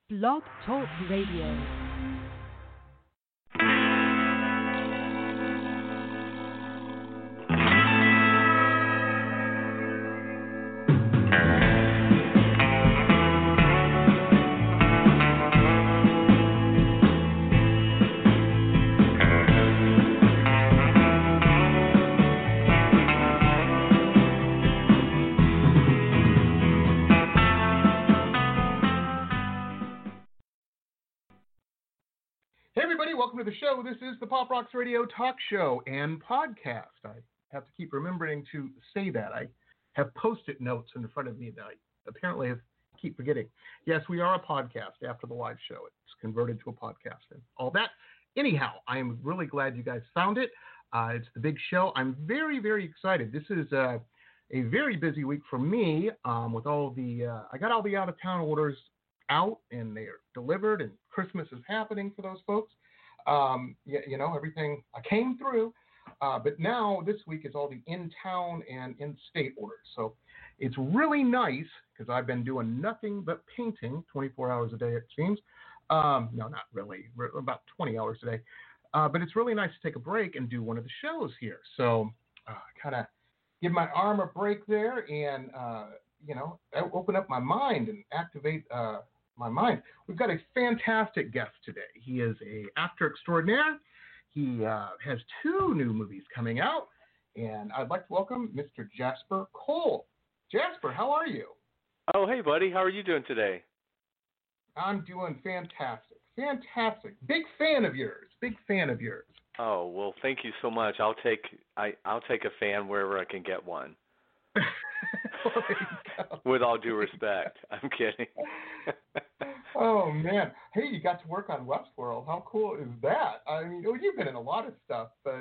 Blog Talk Radio. Welcome to the show. This is the Pop Rocks Radio talk show and podcast. I have to keep remembering to say that. I have Post-it notes in front of me that I apparently keep forgetting. Yes, we are a podcast after the live show. It's converted to a podcast and all that. Anyhow, I am really glad you guys found it. It's the big show. I'm very, very excited. This is a very busy week for me with all the, I got all the out-of-town orders out and they're delivered and Christmas is happening for those folks. Everything I came through, but now this week is all the in-town and in-state orders. So it's really nice because I've been doing nothing but painting 24 hours a day, it seems. No, not really, about 20 hours a day. But it's really nice to take a break and do one of the shows here. So kind of give my arm a break there and, open up my mind and activate my mind. We've got a fantastic guest today. He is an actor extraordinaire. He has 2 new movies coming out, and I'd like to welcome Mr. Jasper Cole. Jasper, how are you? Oh, hey, buddy. How are you doing today? I'm doing fantastic. Fantastic. Big fan of yours. Oh, well, thank you so much. I'll take a fan wherever I can get one. Well, there you go. With all due respect. I'm kidding. Oh, man. Hey, you got to work on Westworld. How cool is that? I mean, you've been in a lot of stuff, but,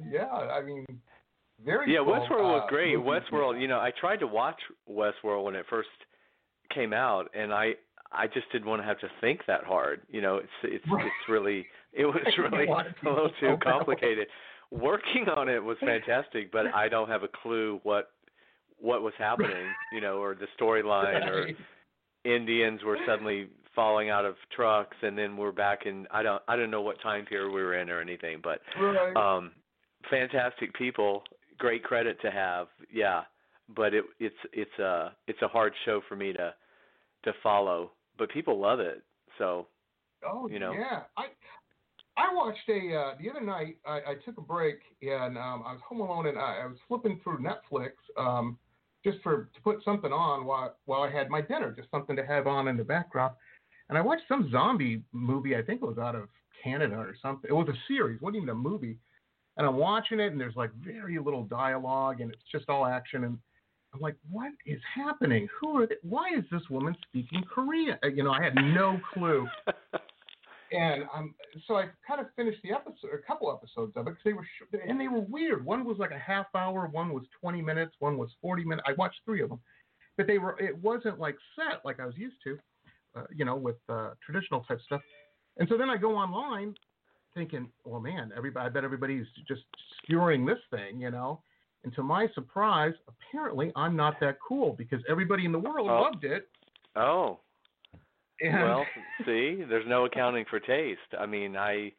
very Yeah, cool. Westworld was great. Westworld, I tried to watch Westworld when it first came out, and I just didn't want to have to think that hard. It was really a little too complicated. Working on it was fantastic, but I don't have a clue what was happening, or the storyline, or Indians were suddenly falling out of trucks, and then we're back in. I don't know what time period we were in or anything, but fantastic people, great credit to have. Yeah, but it's a hard show for me to follow, but people love it. So, yeah, I watched the other night. I took a break and I was home alone and I was flipping through Netflix just to put something on while I had my dinner, just something to have on in the background. And I watched some zombie movie. I think it was out of Canada or something. It was a series, it wasn't even a movie. And I'm watching it and there's like very little dialogue and it's just all action. And I'm like, what is happening? Who are they? Why is this woman speaking Korean? I had no clue. And so I kind of finished the episode, a couple episodes of it, because they were weird. One was like a half hour, one was 20 minutes, one was 40 minutes. I watched 3 of them, but it wasn't like set like I was used to, with traditional type stuff. And so then I go online, thinking, well, man, I bet everybody's just skewering this thing, And to my surprise, apparently I'm not that cool because everybody in the world loved it. Oh. Well, see, there's no accounting for taste. I mean,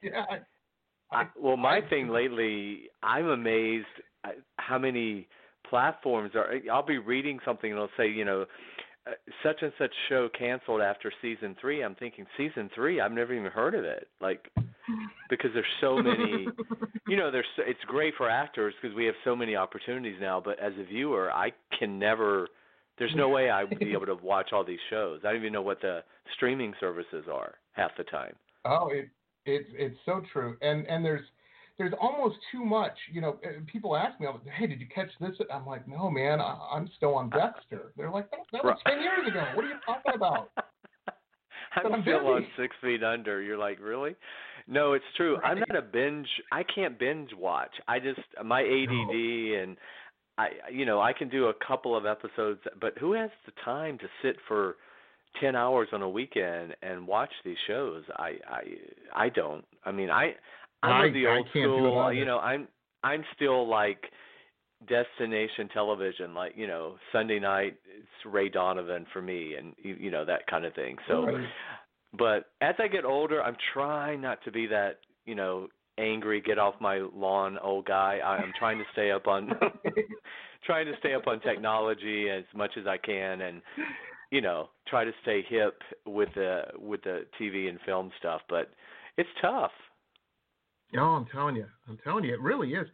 my thing lately, I'm amazed at how many platforms are. I'll be reading something and it'll say, such and such show canceled after season 3. I'm thinking season 3. I've never even heard of it. Because there's so many. It's great for actors because we have so many opportunities now. But as a viewer, I can never. There's no way I would be able to watch all these shows. I don't even know what the streaming services are half the time. Oh, it's so true. And there's almost too much. People ask me, hey, did you catch this? I'm like, no, man, I'm still on Dexter. They're like, that was 10 years ago. What are you talking about? I'm still on 6 Feet Under. You're like, really? No, it's true. Right. I'm not a binge. I can't binge watch. My ADD and I can do a couple of episodes, but who has the time to sit for 10 hours on a weekend and watch these shows? I don't. I mean, I'm of the old school. I'm still like destination television, like Sunday night. It's Ray Donovan for me, and that kind of thing. So, But as I get older, I'm trying not to be that, angry, get off my lawn old guy. I'm trying to stay up on trying to stay up on technology as much as I can, and try to stay hip with the TV and film stuff. But it's tough. Oh, I'm telling you, it really is.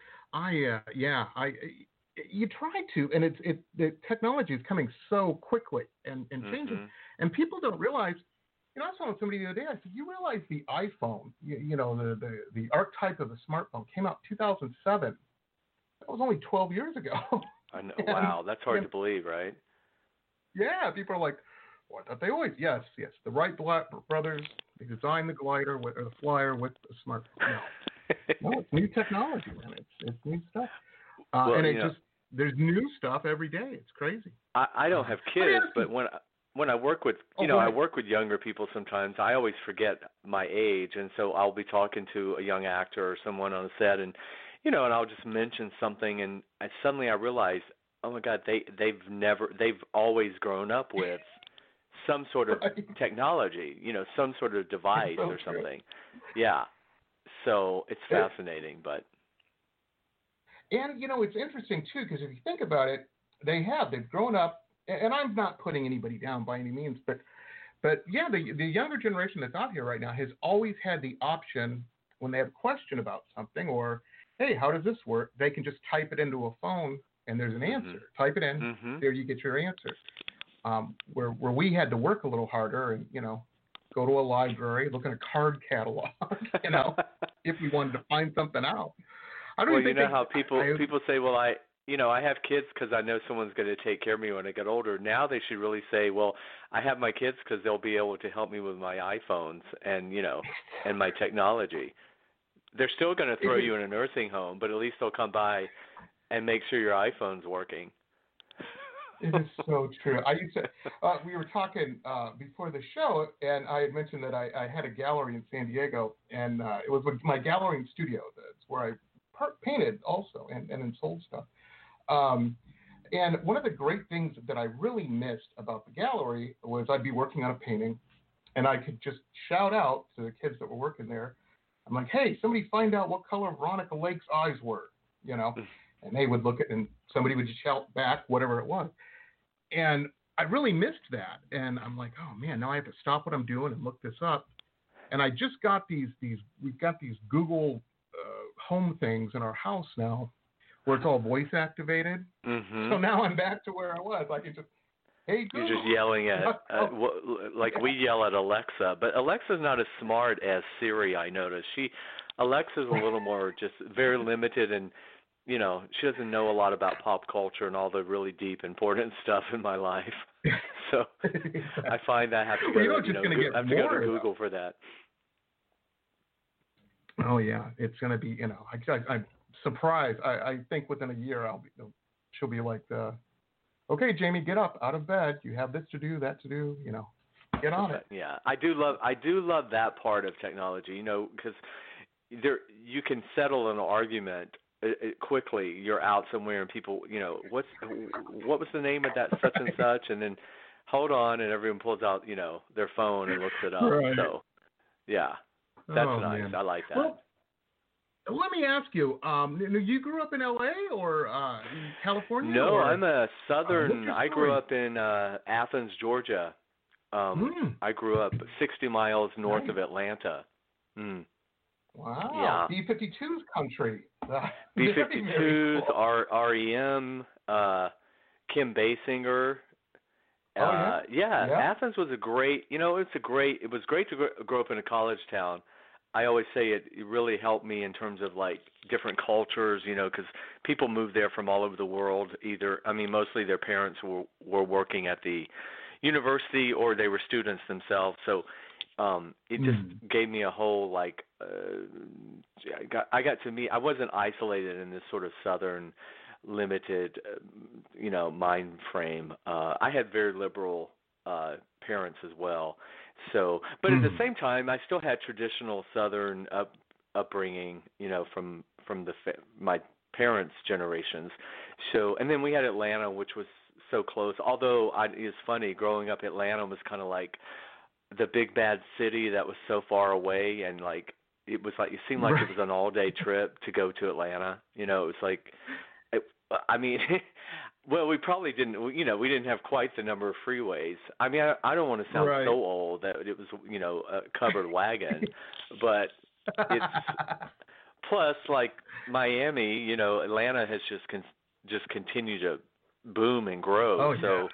You try to, and the technology is coming so quickly and changing, and people don't realize. I was telling somebody the other day. I said, "You realize the iPhone, the archetype of the smartphone came out in 2007. That was only 12 years ago." I know. Wow, that's hard to believe, right? Yeah, people are like, "What? That they always?" Yes. The Wright brothers, they designed the glider or the flyer with the smartphone. No, it's new technology, man. It's new stuff, there's new stuff every day. It's crazy. I don't have kids, but when I work with I work with younger people sometimes, I always forget my age, and so I'll be talking to a young actor or someone on a set, and and I'll just mention something, and suddenly I realize, oh my God, they've always grown up with some sort of technology, some sort of device or something. Yeah. So it's fascinating, but. And, it's interesting, too, because if you think about it, they've grown up, and I'm not putting anybody down by any means, but yeah, the younger generation that's out here right now has always had the option when they have a question about something or, hey, how does this work? They can just type it into a phone and there's an answer. Type it in, there you get your answer. Where we had to work a little harder and, go to a library, look in a card catalog, if we wanted to find something out. How people say, well, I have kids because I know someone's going to take care of me when I get older. Now they should really say, well, I have my kids because they'll be able to help me with my iPhones and, and my technology. They're still going to throw you in a nursing home, but at least they'll come by and make sure your iPhone's working. It is so true. I used to. We were talking before the show, and I had mentioned that I had a gallery in San Diego, and it was my gallery and studio. That's where I painted also and then sold stuff. And one of the great things that I really missed about the gallery was I'd be working on a painting, and I could just shout out to the kids that were working there. I'm like, hey, somebody find out what color Veronica Lake's eyes were, and they would look at, and somebody would just shout back whatever it was. And I really missed that. And I'm like, oh man, now I have to stop what I'm doing and look this up. And I just got we've got these Google home things in our house now where it's all voice activated. So now I'm back to where I was. I can just, hey, Google. You're just yelling at, like we yell at Alexa, but Alexa's not as smart as Siri, I noticed. Alexa's a little more just very limited, and, she doesn't know a lot about pop culture and all the really deep, important stuff in my life. So I find I have to go, to Google for that. Oh, yeah. It's going to be, I'm surprised. I think within a year she'll be like, okay, Jamie, get up out of bed. You have this to do, that to do, get on it. Yeah, I do love that part of technology, because you can settle an argument quickly. You're out somewhere and people, what was the name of that such and such, and then hold on, and everyone pulls out, their phone and looks it up. Right. So, yeah, that's nice. Man. I like that. Well, let me ask you, you grew up in L.A. or in California? No, I'm a Southern. I grew up in Athens, Georgia. I grew up 60 miles north of Atlanta. Wow. Yeah. B-52's country. B-52s, REM, Kim Basinger. Athens was a great, it was great to grow up in a college town. I always say it really helped me in terms of like different cultures, because people moved there from all over the world. Mostly their parents were working at the university or they were students themselves. So it just gave me a whole I got to meet. I wasn't isolated in this sort of Southern limited, mind frame. I had very liberal parents as well. So, but at the same time, I still had traditional Southern upbringing, from my parents' generations. So, and then we had Atlanta, which was so close. Although it's funny, growing up, Atlanta was kind of like the big bad city that was so far away, and like it seemed like it was an all-day trip to go to Atlanta. It was like, I mean, well, we probably didn't, we didn't have quite the number of freeways. I mean, I don't want to sound so old that it was, a covered wagon, but it's plus like Miami, Atlanta has just continued to boom and grow.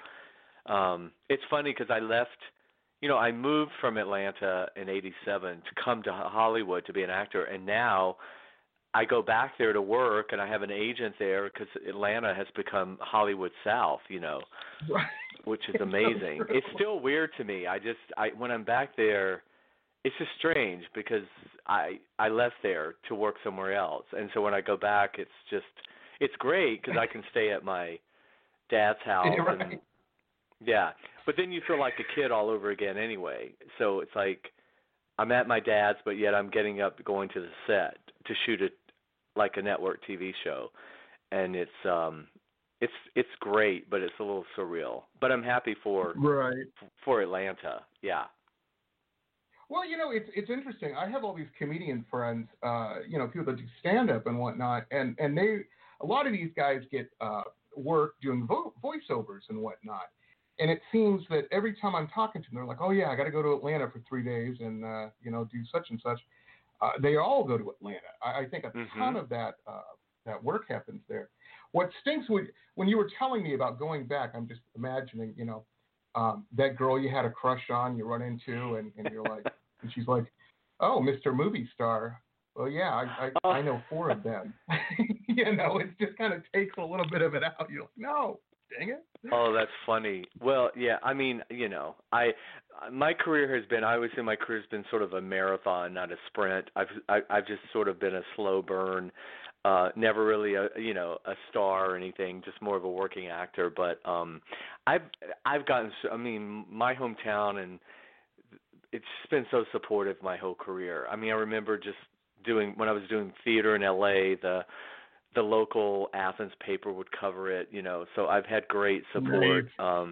It's funny because I left. I moved from Atlanta in '87 to come to Hollywood to be an actor, and now I go back there to work, and I have an agent there because Atlanta has become Hollywood South, which is amazing. It's still weird to me. When I'm back there, it's just strange because I left there to work somewhere else, and so when I go back, it's great because I can stay at my dad's house. And, yeah, but then you feel like a kid all over again anyway. So it's like I'm at my dad's, but yet I'm getting up, going to the set to shoot like a network TV show, and it's great, but it's a little surreal. But I'm happy for Atlanta. Yeah. Well, it's interesting. I have all these comedian friends, people that do stand up and whatnot, and a lot of these guys get work doing voiceovers and whatnot. And it seems that every time I'm talking to them, they're like, "Oh yeah, I got to go to Atlanta for 3 days and do such and such." They all go to Atlanta. I think a ton of that work happens there. What stinks when you were telling me about going back, I'm just imagining, that girl you had a crush on, you run into, and you're like, and she's like, "Oh, Mr. Movie Star." Well, yeah, I know 4 of them. It just kind of takes a little bit of it out. You're like, no. Dang it. Oh, that's funny. Well, yeah, I mean, my career has been, I always say my career has been sort of a marathon, not a sprint. I've just sort of been a slow burn, never really a star or anything, just more of a working actor. But I've gotten, my hometown, and it's been so supportive my whole career. I mean, I remember just when I was doing theater in LA, the local Athens paper would cover it, so I've had great support,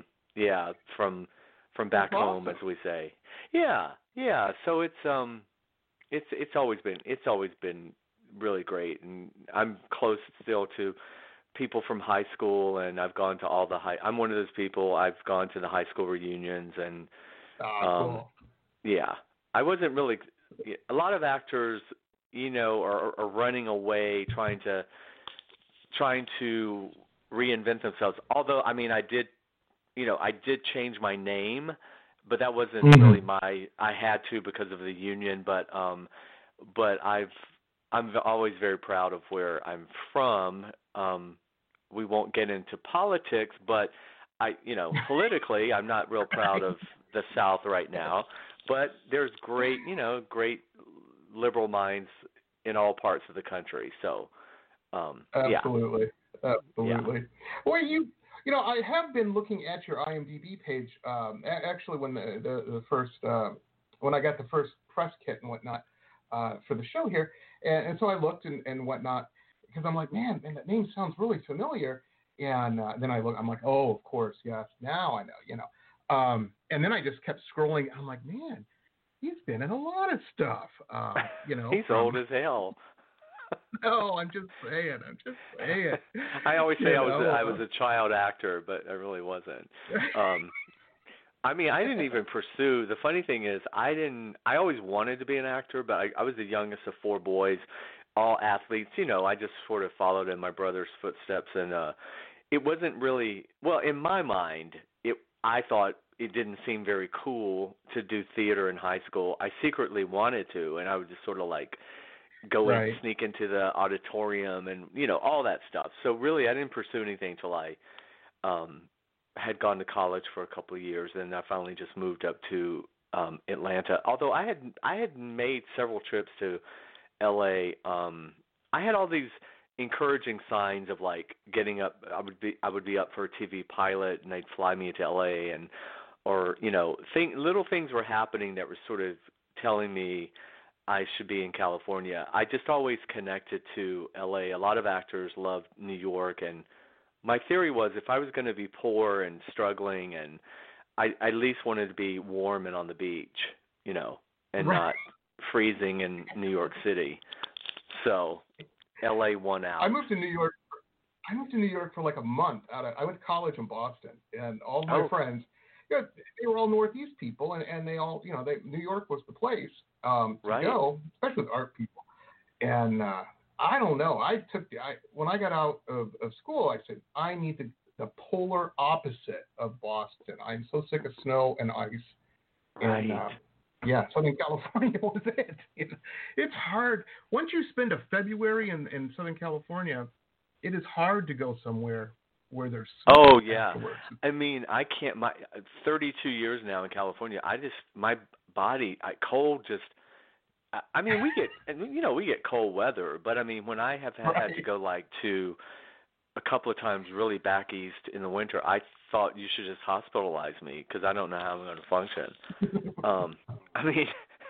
from back home, as we say. Yeah. So it's always been really great, and I'm close still to people from high school, and I've gone to all I'm one of those people. I've gone to the high school reunions, and cool. Yeah, I wasn't really. A lot of actors, are running away, trying to reinvent themselves. Although, I mean, I did change my name, but that wasn't really I had to because of the union. But I'm always very proud of where I'm from. We won't get into politics, but politically, I'm not real proud of the South right now. But there's great liberal minds in all parts of the country. So. Absolutely. Yeah. Well, I have been looking at your IMDb page. Actually, when the first when I got the first press kit and whatnot for the show here, and so I looked and whatnot because I'm like, man, that name sounds really familiar. And then I look, I'm like, oh, of course, yes. Now I know, and then I just kept scrolling. I'm like, man, he's been in a lot of stuff. He's old as hell. No, I'm just saying. I always say I was a child actor, but I really wasn't. I mean, I didn't even pursue. The funny thing is, I always wanted to be an actor, but I was the youngest of 4 boys, all athletes. I just sort of followed in my brother's footsteps, and it wasn't really, well, in my mind, I thought it didn't seem very cool to do theater in high school. I secretly wanted to, and I would just sort of like go and sneak into the auditorium and, all that stuff. So really, I didn't pursue anything till I had gone to college for a couple of years, and I finally just moved up to Atlanta. Although I had made several trips to LA. I had all these encouraging signs of like getting up. I would be up for a TV pilot, and they'd fly me to LA, or little things were happening that were sort of telling me I should be in California. I just always connected to LA. A lot of actors loved New York, and my theory was if I was going to be poor and struggling, and I at least wanted to be warm and on the beach, and Right. not freezing in New York City. So, LA won out. I moved to New York for like a month. I went to college in Boston, and all of my friends, they were all Northeast people, and they all, New York was the place to go, especially with art people. And I don't know. When I got out of school, I said, I need the polar opposite of Boston. I'm so sick of snow and ice. Right. And, Southern California was it. It's hard. Once you spend a February in Southern California, it is hard to go somewhere where there's snow. Oh, yeah. Afterwards. I mean, I can't. My 32 years now in California, my body, cold just. I mean, we get cold weather, but I mean, when I have had to go to a couple of times really back east in the winter, I thought you should just hospitalize me because I don't know how I'm going to function. I mean,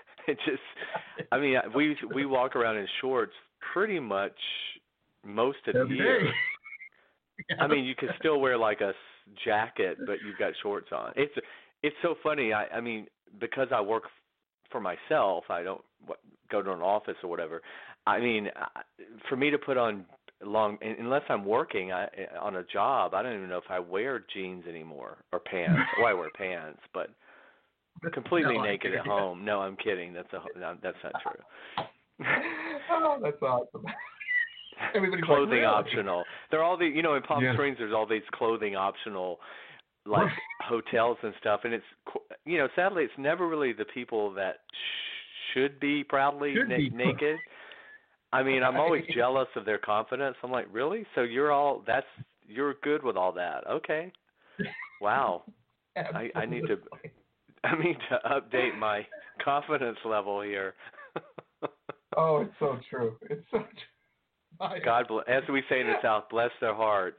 we walk around in shorts pretty much most of the year. Yeah. I mean, you can still wear like a jacket, but you've got shorts on. It's so funny. I mean, because I work for myself, I don't go to an office or whatever. I mean, for me to put on unless I'm working on a job, I don't even know if I wear jeans anymore or pants. Well, I wear pants, but completely naked at home. No, I'm kidding. That's not true. Oh, that's awesome. Everybody's clothing really? Optional. They're all in Palm Springs. There's all these clothing optional, hotels and stuff, and it's sadly it's never really the people that should be proudly naked. I mean, I'm always jealous of their confidence. I'm like, really? So you're good with all that? Okay. Wow. I need to update my confidence level here. Oh, it's so true. It's so true. God bless, as we say in the South, bless their hearts.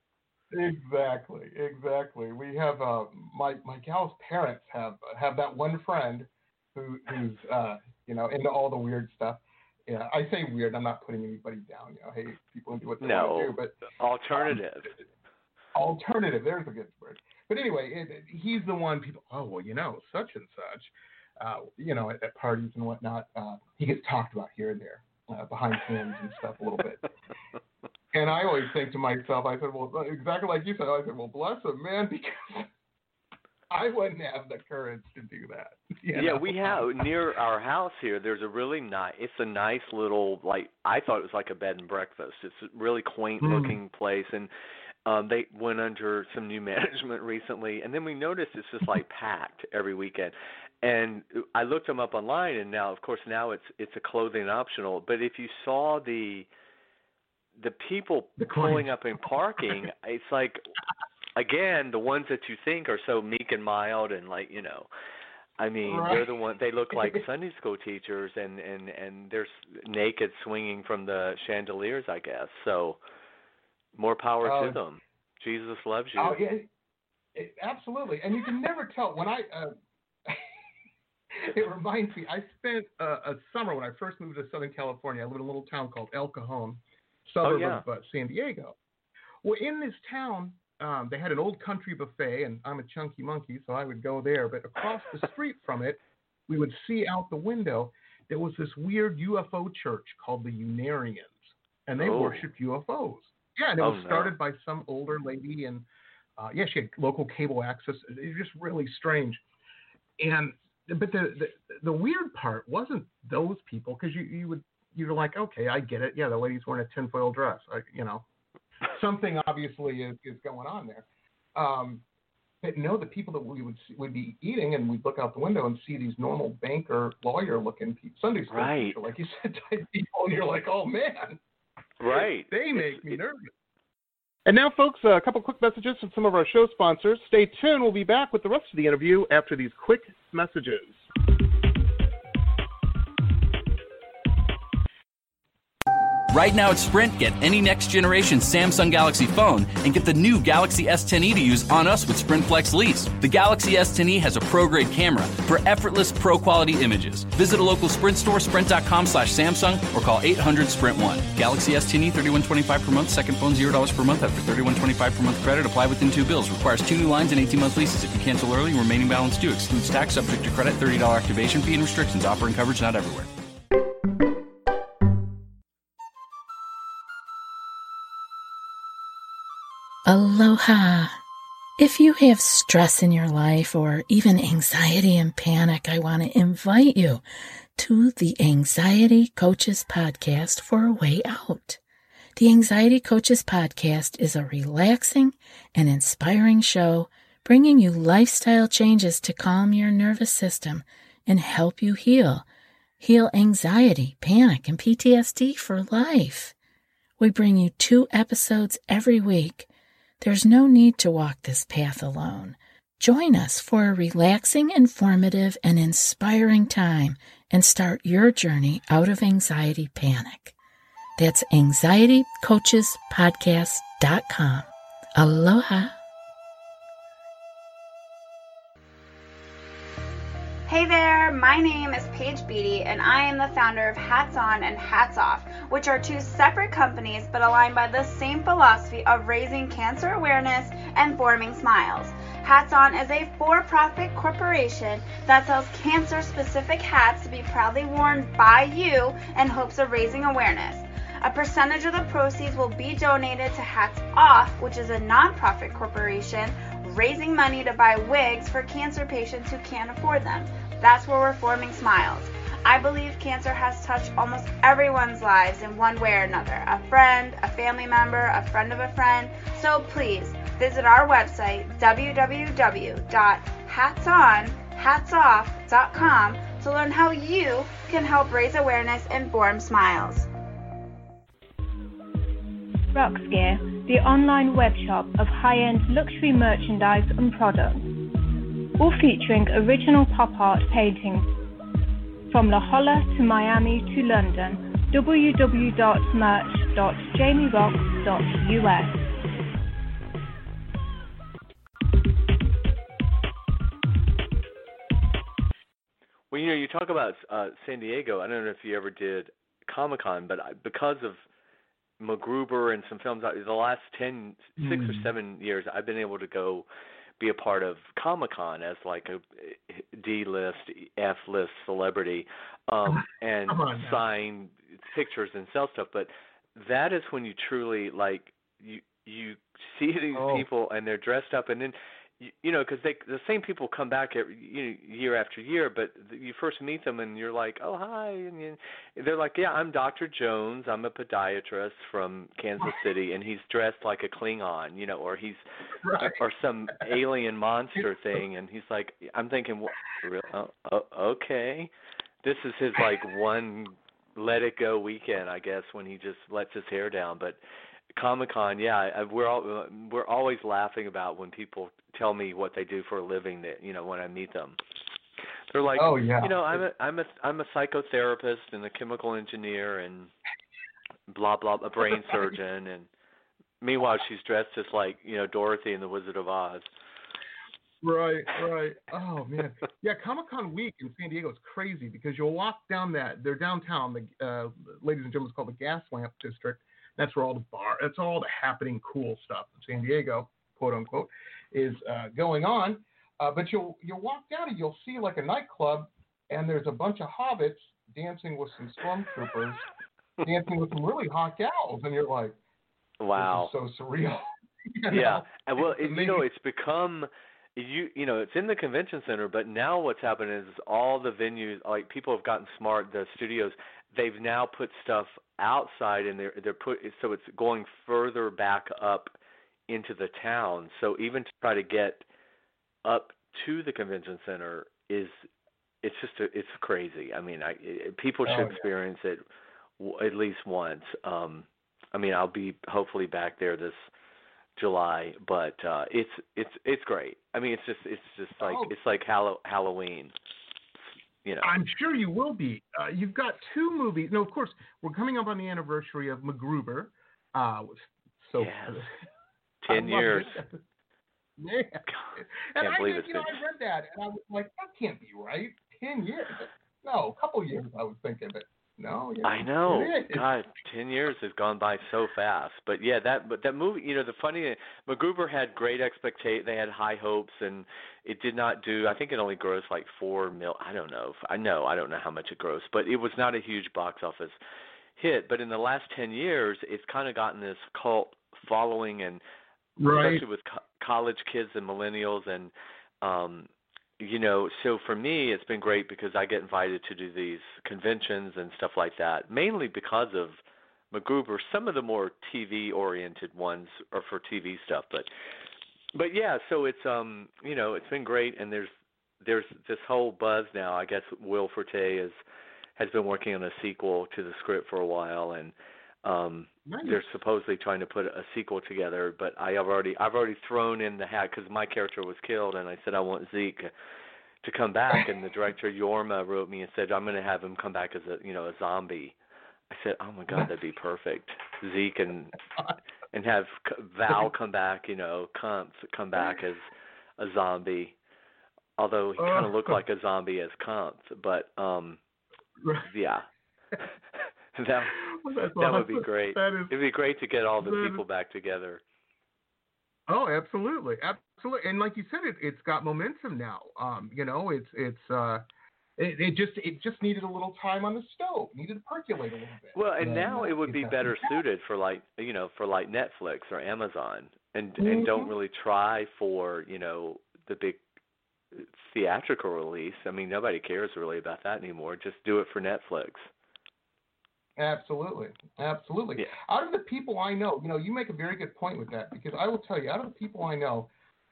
Exactly. We have my gal's parents have that one friend who's into all the weird stuff. Yeah, I say weird. I'm not putting anybody down. Hey, people do what they want to do. But alternative. There's a good word. But anyway, he's the one people. Oh well, such and such. At parties and whatnot, he gets talked about here and there. Behind cams and stuff a little bit. And I always think to myself, I said, well, exactly like you said, I said, well, bless him, man, because I wouldn't have the courage to do that. We have, near our house here, there's a really it's a nice little, I thought it was like a bed and breakfast. It's a really quaint looking place, and they went under some new management recently, and then we noticed it's just packed every weekend. And I looked them up online, and now it's a clothing optional. But if you saw the people pulling up and parking, it's like, again, the ones that you think are so meek and mild and I mean, they're the ones. They look like Sunday school teachers, and they're naked swinging from the chandeliers, I guess. So more power to them. Jesus loves you. Oh yeah, absolutely. And you can never tell when It reminds me, I spent a summer when I first moved to Southern California. I lived in a little town called El Cajon, suburb of San Diego. Well, in this town, they had an old country buffet, and I'm a chunky monkey, so I would go there. But across the street from it, we would see out the window, there was this weird UFO church called the Unarians, and they worshiped UFOs. Yeah, and it was started by some older lady, and she had local cable access. It was just really strange. But the weird part wasn't those people, because you're like, okay, I get it. Yeah, the lady's wearing a tinfoil dress. Something obviously is going on there. But no, the people that we would be eating, and we'd look out the window and see these normal banker, lawyer-looking Sunday school teacher, like you said, type people, and you're like, oh man, they make me nervous. And now, folks, a couple quick messages from some of our show sponsors. Stay tuned. We'll be back with the rest of the interview after these quick messages. Right now at Sprint, get any next-generation Samsung Galaxy phone and get the new Galaxy S10e to use on us with Sprint Flex Lease. The Galaxy S10e has a pro-grade camera for effortless pro-quality images. Visit a local Sprint store, sprint.com/Samsung, or call 800-SPRINT1. Galaxy S10e, $31.25 per month. Second phone, $0 per month after $31.25 per month credit. Apply within 2 bills. Requires 2 new lines and 18-month leases. If you cancel early, remaining balance due. Excludes tax, subject to credit, $30 activation fee and restrictions. Offer and coverage not everywhere. Aloha. If you have stress in your life or even anxiety and panic, I want to invite you to the Anxiety Coaches Podcast for a way out. The Anxiety Coaches Podcast is a relaxing and inspiring show bringing you lifestyle changes to calm your nervous system and help you heal anxiety, panic, and PTSD for life. We bring you 2 episodes every week. There's no need to walk this path alone. Join us for a relaxing, informative, and inspiring time and start your journey out of anxiety panic. That's anxietycoachespodcast.com. Aloha. Hey there, my name is Paige Beatty, and I am the founder of Hats On and Hats Off, which are 2 separate companies but aligned by the same philosophy of raising cancer awareness and forming smiles. Hats On is a for-profit corporation that sells cancer-specific hats to be proudly worn by you in hopes of raising awareness. A percentage of the proceeds will be donated to Hats Off, which is a nonprofit corporation raising money to buy wigs for cancer patients who can't afford them. That's where we're forming smiles. I believe cancer has touched almost everyone's lives in one way or another. A friend, a family member, a friend of a friend. So please visit our website, www.hatsonhatsoff.com, to learn how you can help raise awareness and form smiles. Rox Gear, the online web shop of high-end luxury merchandise and products, all featuring original pop art paintings from La Jolla to Miami to London. www.merch.jamierox.us. Well, you talk about San Diego. I don't know if you ever did Comic-Con, but because of MacGruber and some films, the last 6 or 7 years, I've been able to go be a part of Comic-Con as like a D-list, F-list celebrity, and sign pictures and sell stuff. But that is when you truly, like, you see these people and they're dressed up, and then because the same people come back year after year, but you first meet them and you're like, oh, hi, and they're like, yeah, I'm Dr. Jones, I'm a podiatrist from Kansas City, and he's dressed like a Klingon, or he's or some alien monster thing, and he's like, I'm thinking, okay, this is his like one let it go weekend, I guess, when he just lets his hair down. But Comic-Con, we're always laughing about when people tell me what they do for a living. That when I meet them, they're like, I'm a psychotherapist and a chemical engineer and blah blah, a brain surgeon, and meanwhile she's dressed just like Dorothy in the Wizard of Oz. Right. Oh man, yeah. Comic-Con week in San Diego is crazy because you'll walk down they're downtown. The ladies and gentlemen, it's called the Gas Lamp District. That's where all the that's all the happening cool stuff in San Diego, quote unquote, is going on. But you'll walk down and you'll see like a nightclub, and there's a bunch of hobbits dancing with some stormtroopers, dancing with some really hot gals, and you're like, wow, this is so surreal. Yeah, and well, it's become. It's in the convention center, but now what's happened is all the venues, like people have gotten smart, the studios, they've now put stuff outside, and so it's going further back up into the town. So even to try to get up to the convention center it's crazy. I mean, people should experience it at least once. I'll be hopefully back there this July, but it's great. I mean, it's just like it's like Halloween. you know. I'm sure you will be. You've got 2 movies. No, of course, we're coming up on the anniversary of MacGruber. So yes. 10 years. Yeah. And Can't believe I read that and I was like, that can't be right. 10 years. No, a couple years I was thinking, but no. I know. God, 10 years has gone by so fast. But yeah, that movie, the funny, MacGruber had great expectations. They had high hopes, and it did not do. I think it only grossed like $4 million. I don't know. I don't know how much it grossed, but it was not a huge box office hit. But in the last 10 years, it's kind of gotten this cult following, and especially with college kids and millennials, and so for me, it's been great because I get invited to do these conventions and stuff like that, mainly because of MacGruber. Some of the more TV-oriented ones are for TV stuff, but yeah, so it's it's been great, and there's this whole buzz now. I guess Will Forte has been working on a sequel to the script for a while, and nice. They're supposedly trying to put a sequel together, but I've already thrown in the hat because my character was killed, and I said I want Zeke to come back, and the director Yorma wrote me and said I'm going to have him come back as a zombie. I said, oh my God, that'd be perfect, Zeke, and have Val come back, Kuntz come back as a zombie, although he kind of looked like a zombie as Kuntz, but yeah. That would be great. It'd be great to get all the people back together. Oh, absolutely, absolutely. And like you said, it's got momentum now. It just needed a little time on the stove. It needed to percolate a little bit. Well, and now it would be better suited for like Netflix or Amazon, and don't really try for the big theatrical release. I mean, nobody cares really about that anymore. Just do it for Netflix. Absolutely. Yeah. Out of the people I know, you make a very good point with that, because I will tell you, out of the people I know,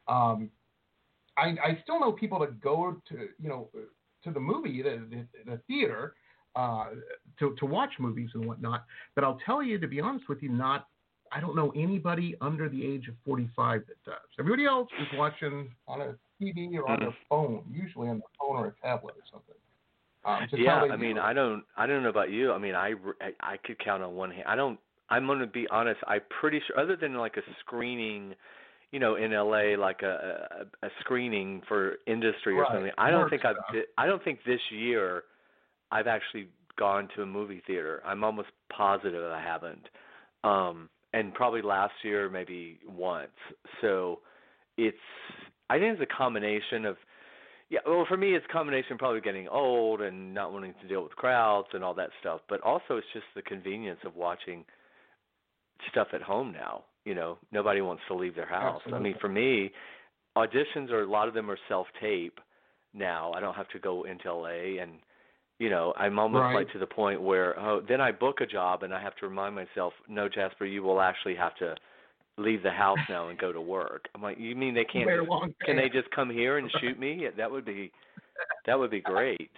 I still know people that go to the movie, the theater, to watch movies and whatnot. But I'll tell you, to be honest with you, I don't know anybody under the age of 45 that does. Everybody else is watching on a TV or on their phone, usually on their phone or a tablet or something. Yeah, I mean, I don't know about you. I mean, I could count on one hand. I'm going to be honest. I'm pretty sure, other than like a screening, in LA, like a screening for industry or something. I don't think this year I've actually gone to a movie theater. I'm almost positive I haven't. And probably last year maybe once. So I think it's a combination of. Yeah, well, for me, it's a combination of probably getting old and not wanting to deal with crowds and all that stuff. But also, it's just the convenience of watching stuff at home now. Nobody wants to leave their house. Absolutely. I mean, for me, auditions a lot of them are self-tape now. I don't have to go into LA, and I'm almost like to the point where then I book a job and I have to remind myself, no, Jasper, you will actually have to leave the house now and go to work. I'm like, you mean they can't? Can they just come here and shoot me? That would be great.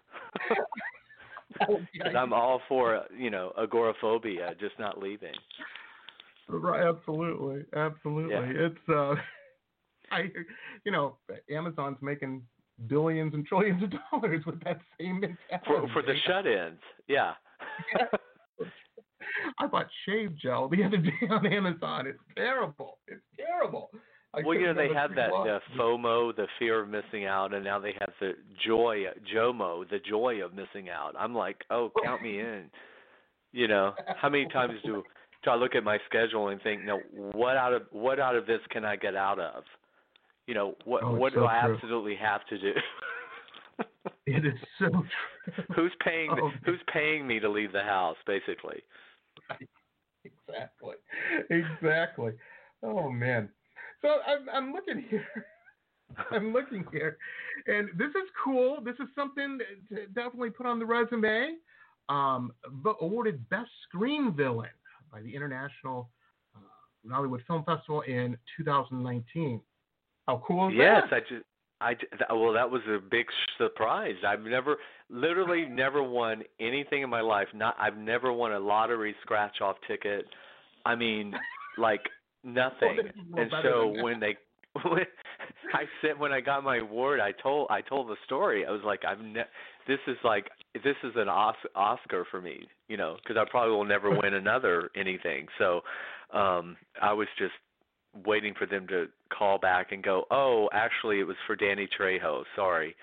Because I'm all for agoraphobia, just not leaving. Right, absolutely. Yeah. It's Amazon's making billions and trillions of dollars with that same mentality for the shut-ins. Yeah. I bought shave gel the other day on Amazon. It's terrible. Well, they have that FOMO, the fear of missing out, and now they have the JOMO, the joy of missing out. I'm like, oh, count me in. How many times do I look at my schedule and think, no, what out of this can I get out of? What do I absolutely have to do? It is so true. Who's paying me to leave the house, basically? Exactly. Oh man. So I'm looking here. And this is cool. This is something to definitely put on the resume. But awarded Best Screen Villain by the International Hollywood Film Festival in 2019. How cool is that? Yes, well, that was a big surprise. I've literally never won anything in my life. I've never won a lottery scratch-off ticket. I mean, like nothing. And so when when I got my award, I told the story. I was like, this is an Oscar for me, because I probably will never win another anything. So I was just waiting for them to call back and go, oh, actually it was for Danny Trejo. Sorry,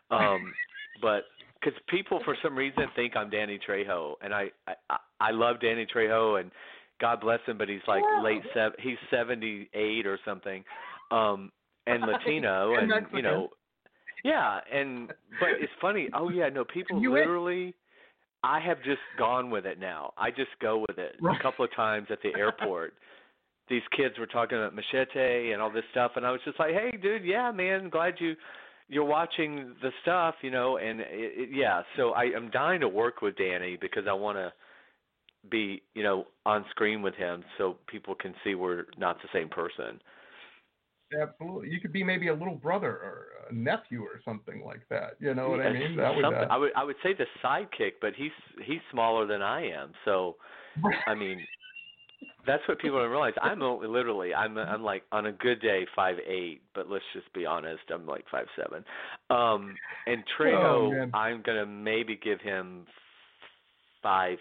but because people for some reason think I'm Danny Trejo, and I love Danny Trejo, and God bless him, but he's like he's 78 or something, and Latino, and yeah, but it's funny. Oh yeah, no, people literally. I have just gone with it now. I just go with it. A couple of times at the airport, these kids were talking about Machete and all this stuff, and I was just like, hey, dude, yeah, man, glad you're watching the stuff, and yeah. So I'm dying to work with Danny because I want to be, on screen with him so people can see we're not the same person. Absolutely. You could be maybe a little brother or a nephew or something like that. You know what I mean? That would, I would say the sidekick, but he's smaller than I am. So, I mean, that's what people don't realize. I'm like on a good day 5'8", but let's just be honest, I'm like 5'7". And Trejo, I'm gonna maybe give him 5'4".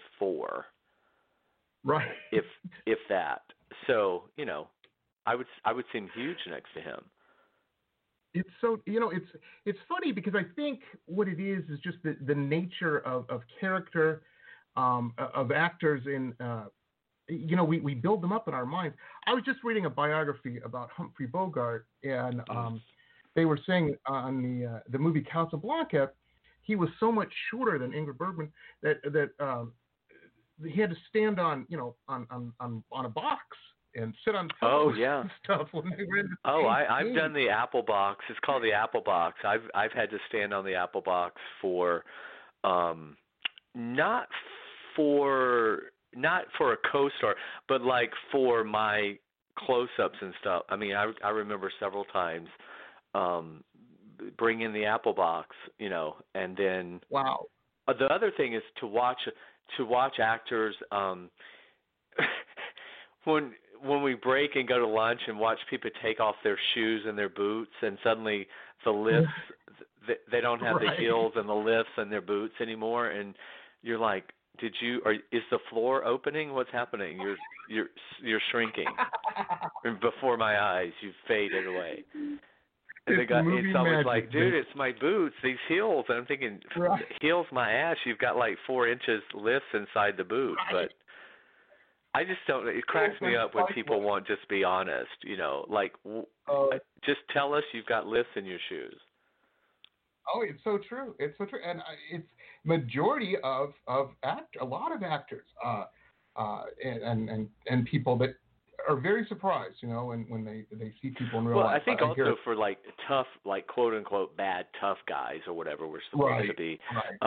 Right. If that. So, I would seem huge next to him. It's so, it's funny because I think what it is just the nature of character, of actors in, we build them up in our minds. I was just reading a biography about Humphrey Bogart, and they were saying on the movie Casablanca, he was so much shorter than Ingrid Bergman that he had to stand on a box and sit on top and stuff when they were in the I've done the Apple box. It's called the Apple box. I've had to stand on the Apple box for not for a co-star, but like for my close-ups and stuff. I mean, I remember several times bringing the Apple box, and then wow. The other thing is to watch actors when we break and go to lunch and watch people take off their shoes and their boots, and suddenly the lifts they don't have the heels and the lifts in their boots anymore, and you're like, is the floor opening? What's happening? You're shrinking. And before my eyes, you've faded away. And it's always magic, like, dude, it's my boots, these heels. And I'm thinking, heels my ass. You've got like 4 inches lifts inside the boot. But I just don't. It cracks me up when people won't just be honest. Like, just tell us you've got lifts in your shoes. Oh, it's so true. It's so true, and it's majority of a lot of actors, and people that are very surprised, when they see people in real life. Well, I think also for like tough, like quote unquote bad tough guys or whatever we're supposed to be,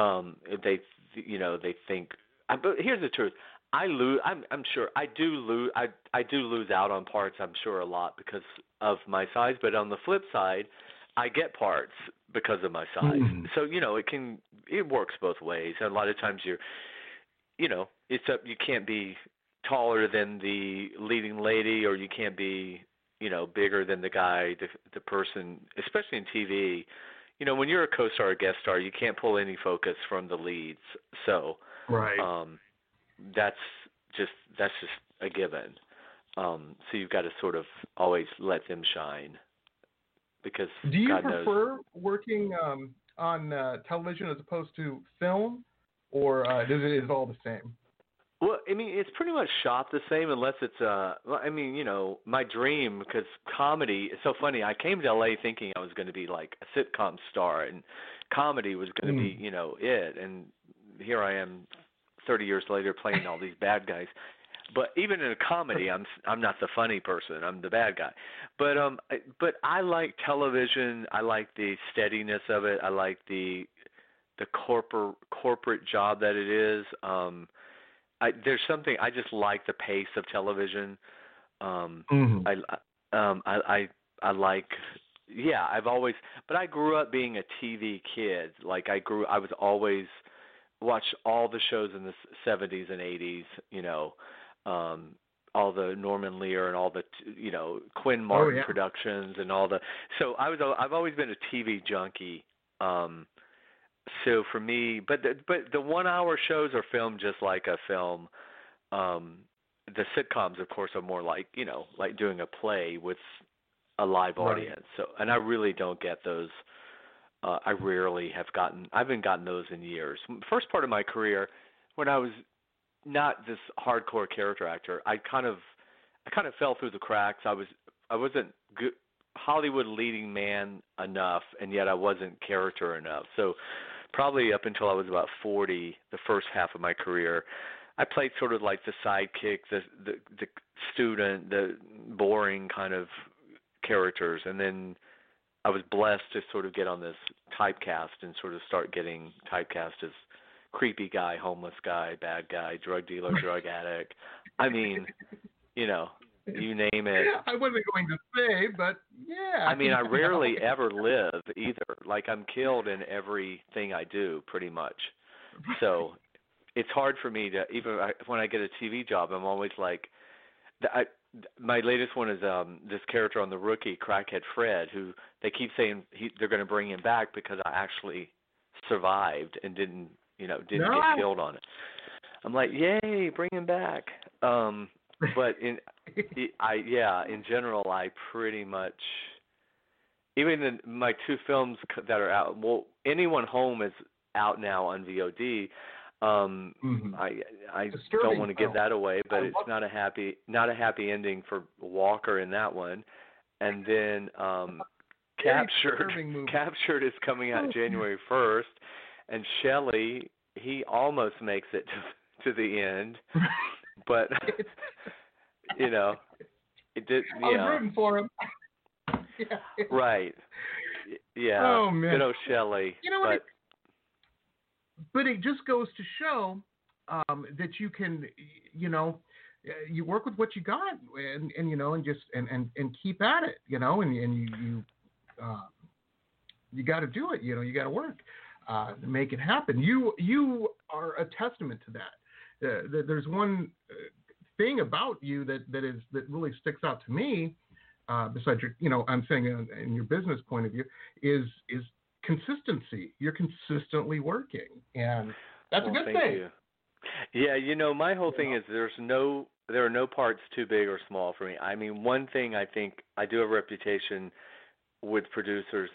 they think. But here's the truth. I lose. I'm sure I do lose. I do lose out on parts. I'm sure a lot because of my size. But on the flip side, I get parts because of my size. So, it works both ways. And a lot of times you can't be taller than the leading lady, or you can't be, bigger than the guy, the person, especially in TV. When you're a co-star or guest star, you can't pull any focus from the leads. So, that's just a given. So you've got to sort of always let them shine. Because do you God prefer knows. working on television as opposed to film, or is it all the same? Well, I mean, it's pretty much shot the same unless it's my dream, because comedy is so funny. I came to LA thinking I was going to be like a sitcom star, and comedy was going to be, it. And here I am 30 years later playing all these bad guys. But even in a comedy, I'm not the funny person. I'm the bad guy. But I like television. I like the steadiness of it. I like the corporate job that it is. There's something I just like the pace of television. I like. Yeah, I've always. But I grew up being a TV kid. Like I was always watched all the shows in the 70s and 80s. Norman Lear and all the Quinn Martin productions and all the. So I've always been a TV junkie. So for me, but the 1 hour shows are filmed just like a film. The sitcoms, of course, are more like like doing a play with a live audience. So, and I really don't get those. I rarely have haven't gotten those in years. First part of my career, when I was not this hardcore character actor, I kind of fell through the cracks. I wasn't good Hollywood leading man enough, and yet I wasn't character enough. So probably up until I was about 40, the first half of my career, I played sort of like the sidekick, the student, the boring kind of characters, and then I was blessed to sort of get on this typecast and sort of start getting typecast as creepy guy, homeless guy, bad guy, drug dealer, drug addict. I mean, you name it. I wasn't going to say, but yeah. I mean, I rarely ever live either. Like, I'm killed in everything I do pretty much. So it's hard for me to, even when I get a TV job, I'm always like, my latest one is this character on The Rookie, Crackhead Fred, who they keep saying they're going to bring him back because I actually survived and didn't get killed on it. I'm like, yay, bring him back. But in general, I pretty much, even in my two films that are out, well, Anyone Home is out now on VOD. I don't want to give that away, but it's not a happy ending for Walker in that one. And then Captured is coming out January 1st, and Shelley, he almost makes it to the end, but it did. I was rooting for him. Right. Yeah. Oh man. Good old Shelley. You know what? But it just goes to show that you can, you work with what you got, and just keep at it, and you got to do it, you got to work to make it happen. You are a testament to that. There's one thing about you that really sticks out to me, besides your, I'm saying in your business point of view, is consistency. You're consistently working, and that's a good thing. Thank you. Yeah, my whole thing is there are no parts too big or small for me. I mean, one thing I think I do have a reputation with producers.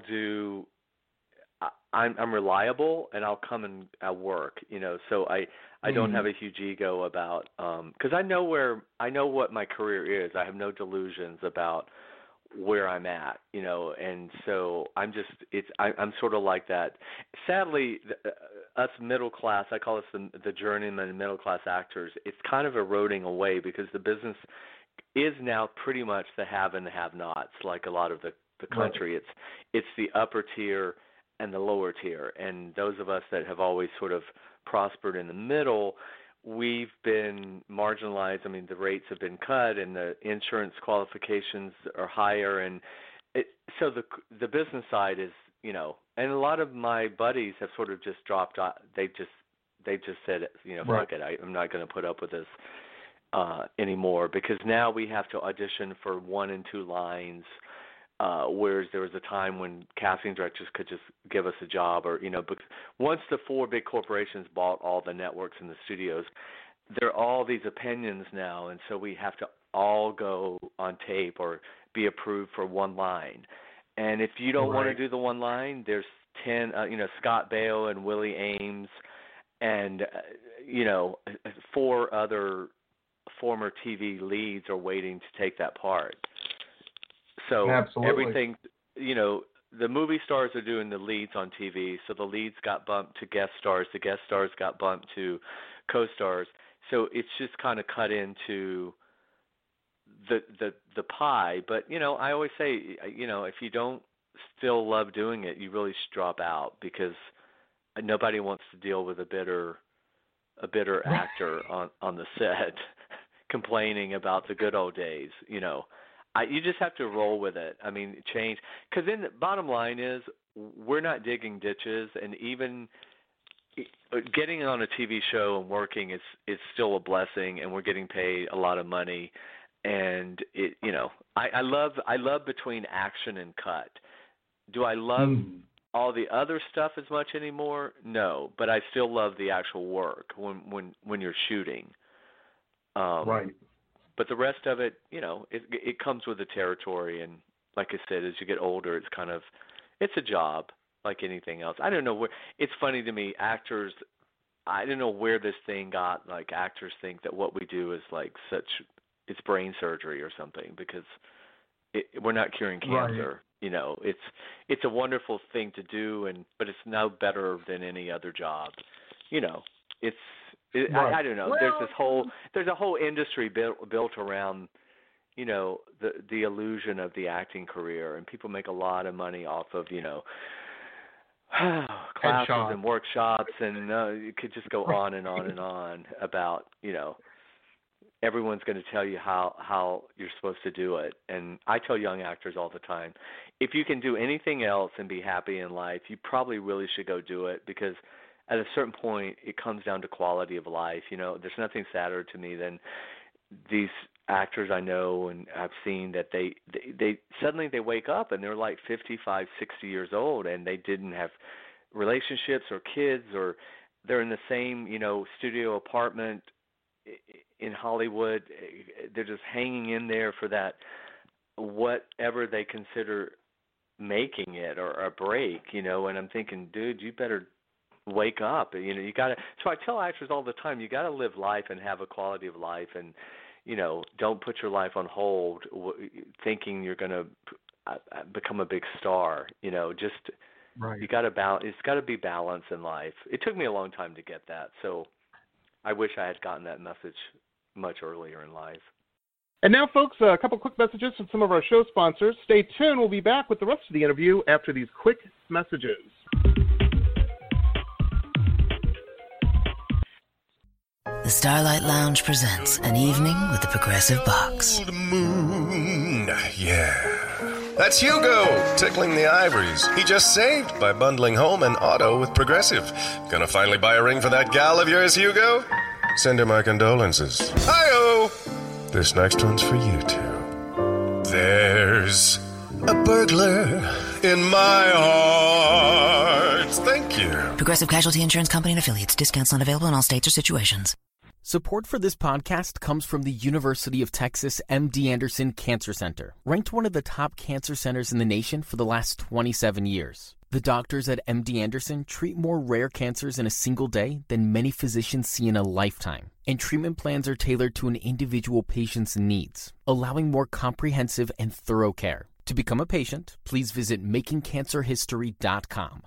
I'm reliable, and I'll come and I'll work. So I don't have a huge ego about because I know what my career is. I have no delusions about where I'm at, and so I'm sort of like that. Sadly, us middle class, I call us the journeyman middle class actors, it's kind of eroding away because the business is now pretty much the have and the have-nots, like a lot of the country. Right. It's the upper tier and the lower tier, and those of us that have always sort of prospered in the middle, we've been marginalized. I mean, the rates have been cut, and the insurance qualifications are higher, and so the business side is, and a lot of my buddies have sort of just dropped off. They just said, fuck it, I'm not going to put up with this anymore, because now we have to audition for 1 and 2 lines. Whereas there was a time when casting directors could just give us a job, or because once the 4 big corporations bought all the networks and the studios, there are all these opinions now, and so we have to all go on tape or be approved for 1 line. And if you don't want to do the 1 line, there's 10, Scott Baio and Willie Ames, and 4 other former TV leads are waiting to take that part. So everything, the movie stars are doing the leads on TV, so the leads got bumped to guest stars, the guest stars got bumped to co-stars. So it's just kind of cut into the pie. But, I always say, if you don't still love doing it, you really should drop out, because nobody wants to deal with a bitter actor on the set complaining about the good old days, You just have to roll with it. I mean, change. Because then the bottom line is we're not digging ditches, and even getting on a TV show and working is still a blessing, and we're getting paid a lot of money. And I love between action and cut. Do I love all the other stuff as much anymore? No, but I still love the actual work when you're shooting. Right. But the rest of it, it comes with the territory. And like I said, as you get older, it's a job like anything else. I don't know where. It's funny to me, actors. I don't know where this thing got. Like actors think that what we do is like it's brain surgery or something, because we're not curing cancer. Right. It's a wonderful thing to do, but it's no better than any other job. Right. I don't know. Well, there's a whole industry built around, the illusion of the acting career, and people make a lot of money off of, classes and workshops, and you could just go on and on and on about, everyone's going to tell you how you're supposed to do it. And I tell young actors all the time, if you can do anything else and be happy in life, you probably really should go do it, because at a certain point it comes down to quality of life. There's nothing sadder to me than these actors I know and I've seen that they suddenly they wake up and they're like 55, 60 years old, and they didn't have relationships or kids, or they're in the same, studio apartment in Hollywood. They're just hanging in there for that, whatever they consider making it, or a break, and I'm thinking, dude, you better wake up. You got to. So I tell actors all the time, you got to live life and have a quality of life, and don't put your life on hold thinking you're going to become a big star. Just right. You got to balance. It's got to be balance in life. It took me a long time to get that, so I wish I had gotten that message much earlier in life. And now, folks, a couple quick messages from some of our show sponsors. Stay tuned. We'll be back with the rest of the interview after these quick messages. The Starlight Lounge presents An Evening with the Progressive Box. Old moon, yeah. That's Hugo, tickling the ivories. He just saved by bundling home and auto with Progressive. Gonna finally buy a ring for that gal of yours, Hugo? Send her my condolences. Hi-oh! This next one's for you, too. There's a burglar in my heart. Thank you. Progressive Casualty Insurance Company and Affiliates. Discounts not available in all states or situations. Support for this podcast comes from the University of Texas MD Anderson Cancer Center, ranked one of the top cancer centers in the nation for the last 27 years. The doctors at MD Anderson treat more rare cancers in a single day than many physicians see in a lifetime, and treatment plans are tailored to an individual patient's needs, allowing more comprehensive and thorough care. To become a patient, please visit makingcancerhistory.com.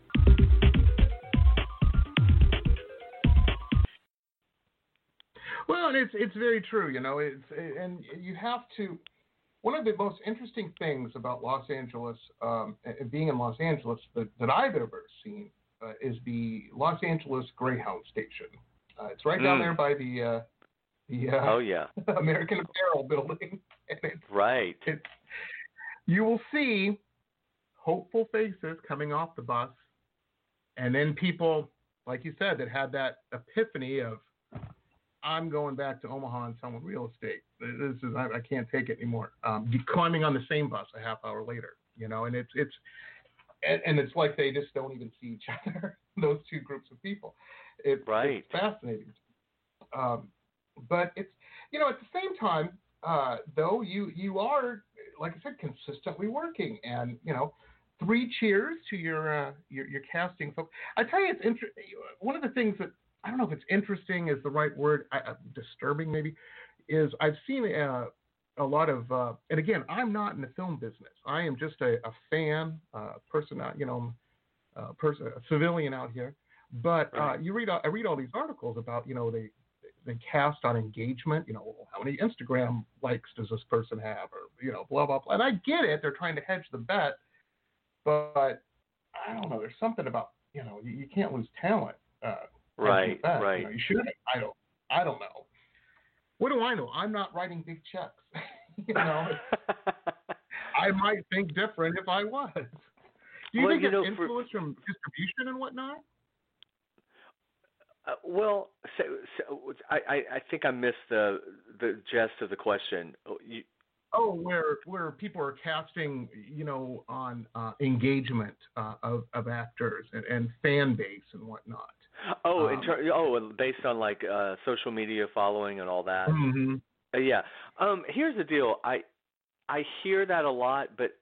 Well, and it's very true, and you have to. One of the most interesting things about Los Angeles, being in Los Angeles, that I've ever seen, is the Los Angeles Greyhound Station. It's right down there by the American Apparel building. And right. You will see hopeful faces coming off the bus, and then people, like you said, that had that epiphany of, I'm going back to Omaha and selling real estate. I can't take it anymore. Climbing on the same bus a half hour later, and it's like they just don't even see each other. Those two groups of people. It's fascinating. But it's at the same time, though you are, like I said, consistently working, and 3 cheers to your casting folks. I tell you, it's interesting. One of the things that, I don't know if it's interesting is the right word, disturbing maybe, is I've seen a lot of, and again, I'm not in the film business. I am just a fan, person, a civilian out here. But I read all these articles about, they cast on engagement. How many Instagram likes does this person have, or blah blah blah. And I get it; they're trying to hedge the bet, but I don't know. There's something about you can't lose talent. Right. You shouldn't. I don't know. What do I know? I'm not writing big checks. I might think different if I was. Do you think it's influence from distribution and whatnot? Well, I think I missed the gist of the question. Where people are casting, on engagement of actors and fan base and whatnot. Based on like social media following and all that. Mm-hmm. Yeah. Here's the deal. I hear that a lot, but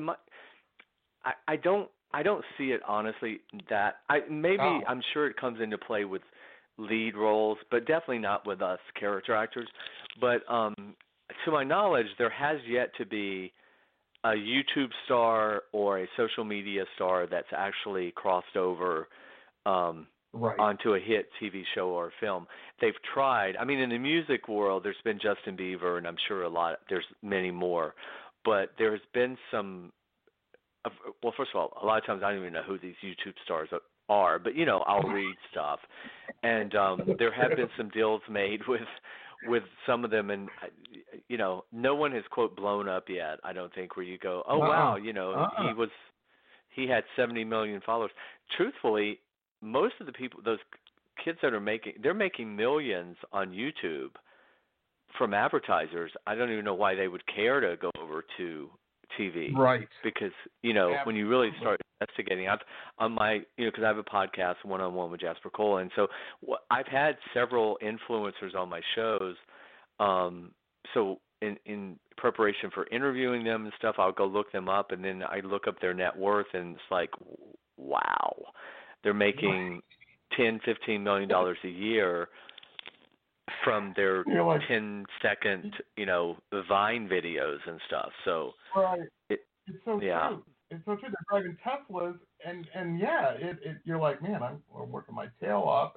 I don't see it honestly. I'm sure it comes into play with lead roles, but definitely not with us character actors. But to my knowledge, there has yet to be a YouTube star or a social media star that's actually crossed over onto a hit TV show or film. They've tried. I mean, in the music world, there's been Justin Bieber, and I'm sure there's many more. But there's been some. Well, first of all, a lot of times I don't even know who these YouTube stars are, but I'll read stuff, and there have been some deals made with some of them, and no one has quote blown up yet. I don't think where you go, wow, he had 70 million followers. Truthfully, most of the people, those kids that are they're making millions on YouTube from advertisers. I don't even know why they would care to go over to TV, right? Because when you really start investigating, on my because I have a podcast one-on-one with Jasper Cole, and so I've had several influencers on my shows. So in preparation for interviewing them and stuff, I'll go look them up, and then I look up their net worth, and it's like, wow, they're making $10-15 million a year from their 10-second, Vine videos and stuff. So it's so true. It's so true. They're driving Teslas, and you're like, man, I'm working my tail off.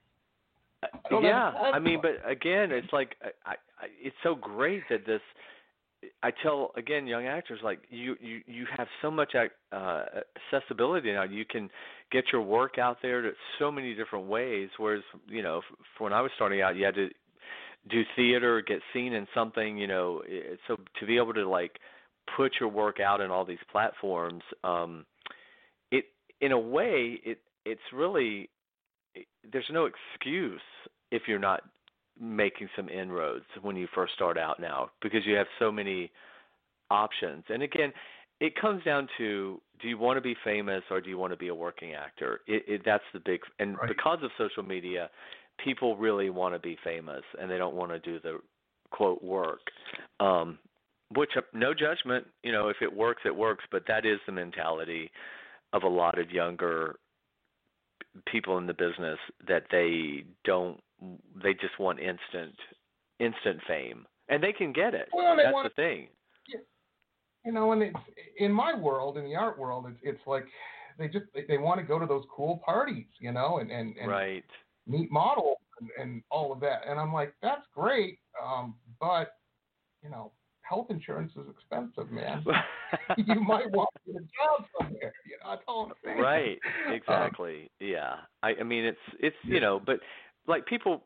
I mean, but again, it's like it's so great that this. I tell again, young actors, like you have so much accessibility now. You can get your work out there to so many different ways. Whereas for when I was starting out, you had to do theater, get seen in something. So to be able to like put your work out in all these platforms, it in a way it's really there's no excuse if you're not making some inroads when you first start out now, because you have so many options. And again, it comes down to, do you want to be famous or do you want to be a working actor? That's the big, and because of social media, people really want to be famous and they don't want to do the quote work, which no judgment, if it works, it works. But that is the mentality of a lot of younger people in the business, that they just want instant fame, and they can get it. Well, that's the thing. And it's in my world, in the art world, it's like they want to go to those cool parties, and right. meet models and all of that. And I'm like, that's great, but health insurance is expensive, man. You might want to get a job somewhere. That's all I'm saying. Right. Exactly. Yeah. I mean, it's but like people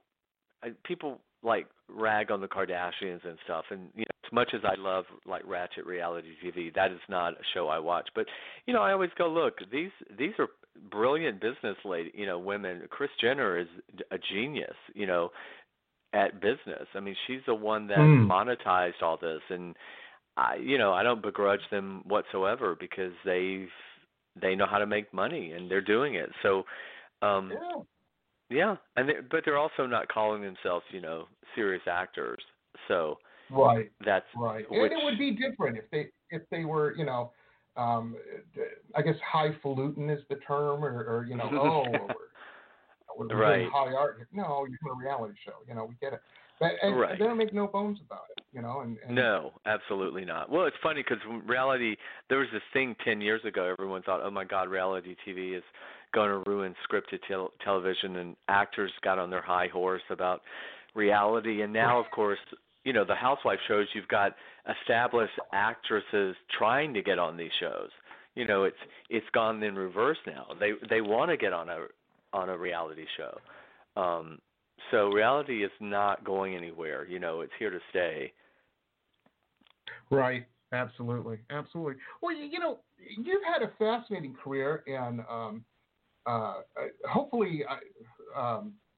like rag on the Kardashians and stuff, and as much as I love like Ratchet reality TV, that is not a show I watch. But I always go, look, these are brilliant business women. Kris Jenner is a genius, at business. I mean, she's the one that monetized all this, and I don't begrudge them whatsoever, because they know how to make money and they're doing it. So, yeah, but they're also not calling themselves, serious actors. So that's right. Which, and it would be different if they were, I guess highfalutin is the term, or we're right. high art. No, you're doing a reality show. We get it. And they don't make no bones about it. And no, absolutely not. Well, it's funny because reality, there was this thing 10 years ago. Everyone thought, oh my God, reality TV is going to ruin scripted television, and actors got on their high horse about reality. And now, of course, the housewife shows, you've got established actresses trying to get on these shows. It's gone in reverse now. They want to get on a reality show. So reality is not going anywhere. It's here to stay. Right. Absolutely. Absolutely. Well, you've had a fascinating career, and hopefully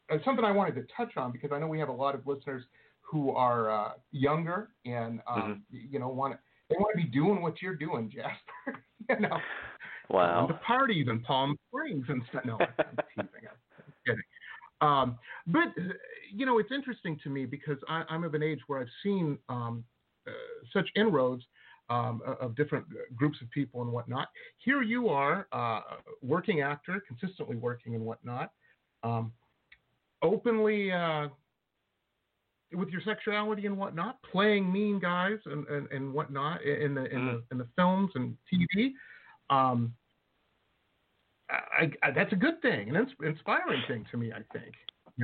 something I wanted to touch on, because I know we have a lot of listeners who are younger and they want to be doing what you're doing, Jasper. Wow. Going to parties in Palm Springs and stuff. No, I'm teasing. I'm kidding. But it's interesting to me because I'm of an age where I've seen such inroads of different groups of people and whatnot. Here you are, working actor, consistently working and whatnot, openly with your sexuality and whatnot, playing mean guys and whatnot in the films and TV. That's a good thing, an inspiring thing to me, I think.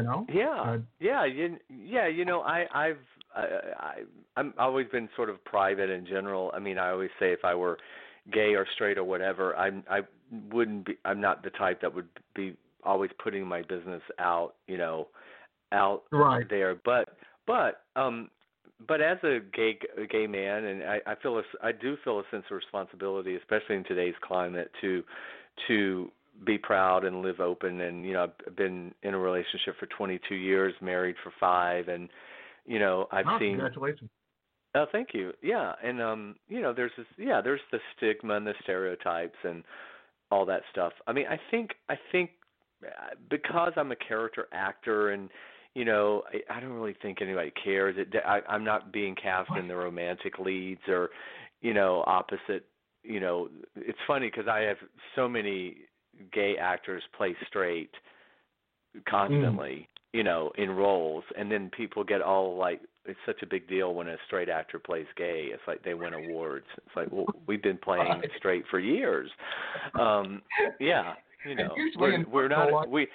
I've always been sort of private in general. I mean, I always say if I were gay or straight or whatever, I'm not the type that would be always putting my business out right there. But as a gay man, and I do feel a sense of responsibility, especially in today's climate, to be proud and live open. And I've been in a relationship for 22 years, married for 5, and I've seen. Congratulations. Oh, thank you. Yeah, and there's the stigma and the stereotypes and all that stuff. I mean, I think because I'm a character actor and I don't really think anybody cares. I'm not being cast in the romantic leads or opposite. It's funny because I have so many gay actors play straight constantly, in roles, and then people get all like, it's such a big deal when a straight actor plays gay. It's like they win awards. It's like, well, we've been playing straight for years. Yeah. We're not.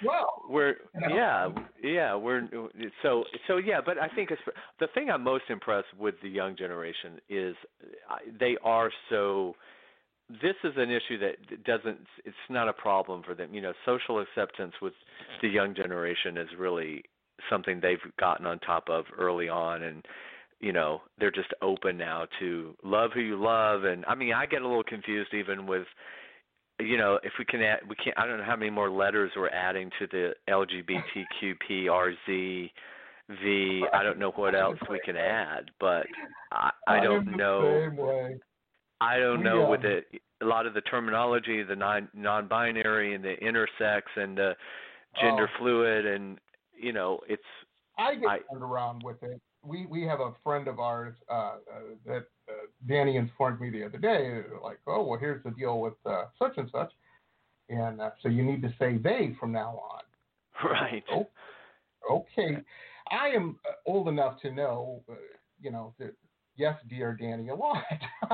But I think the thing I'm most impressed with the young generation is they are so. This is an issue that doesn't. It's not a problem for them. Social acceptance with the young generation is really something they've gotten on top of early on, and they're just open now to love who you love. And I mean, I get a little confused even with. If we can add, we can't. I don't know how many more letters we're adding to the LGBTQPRZV. I don't know what else we can add, but I don't know. Same way. I don't know with a lot of the terminology, the non-binary and the intersex and the gender fluid, and it's. I get turned around with it. We have a friend of ours that Danny informed me the other day, like, oh, well, here's the deal with such and such, and so you need to say they from now on. Right. Oh, okay. I am old enough to know, that yes, dear Danny, a lot.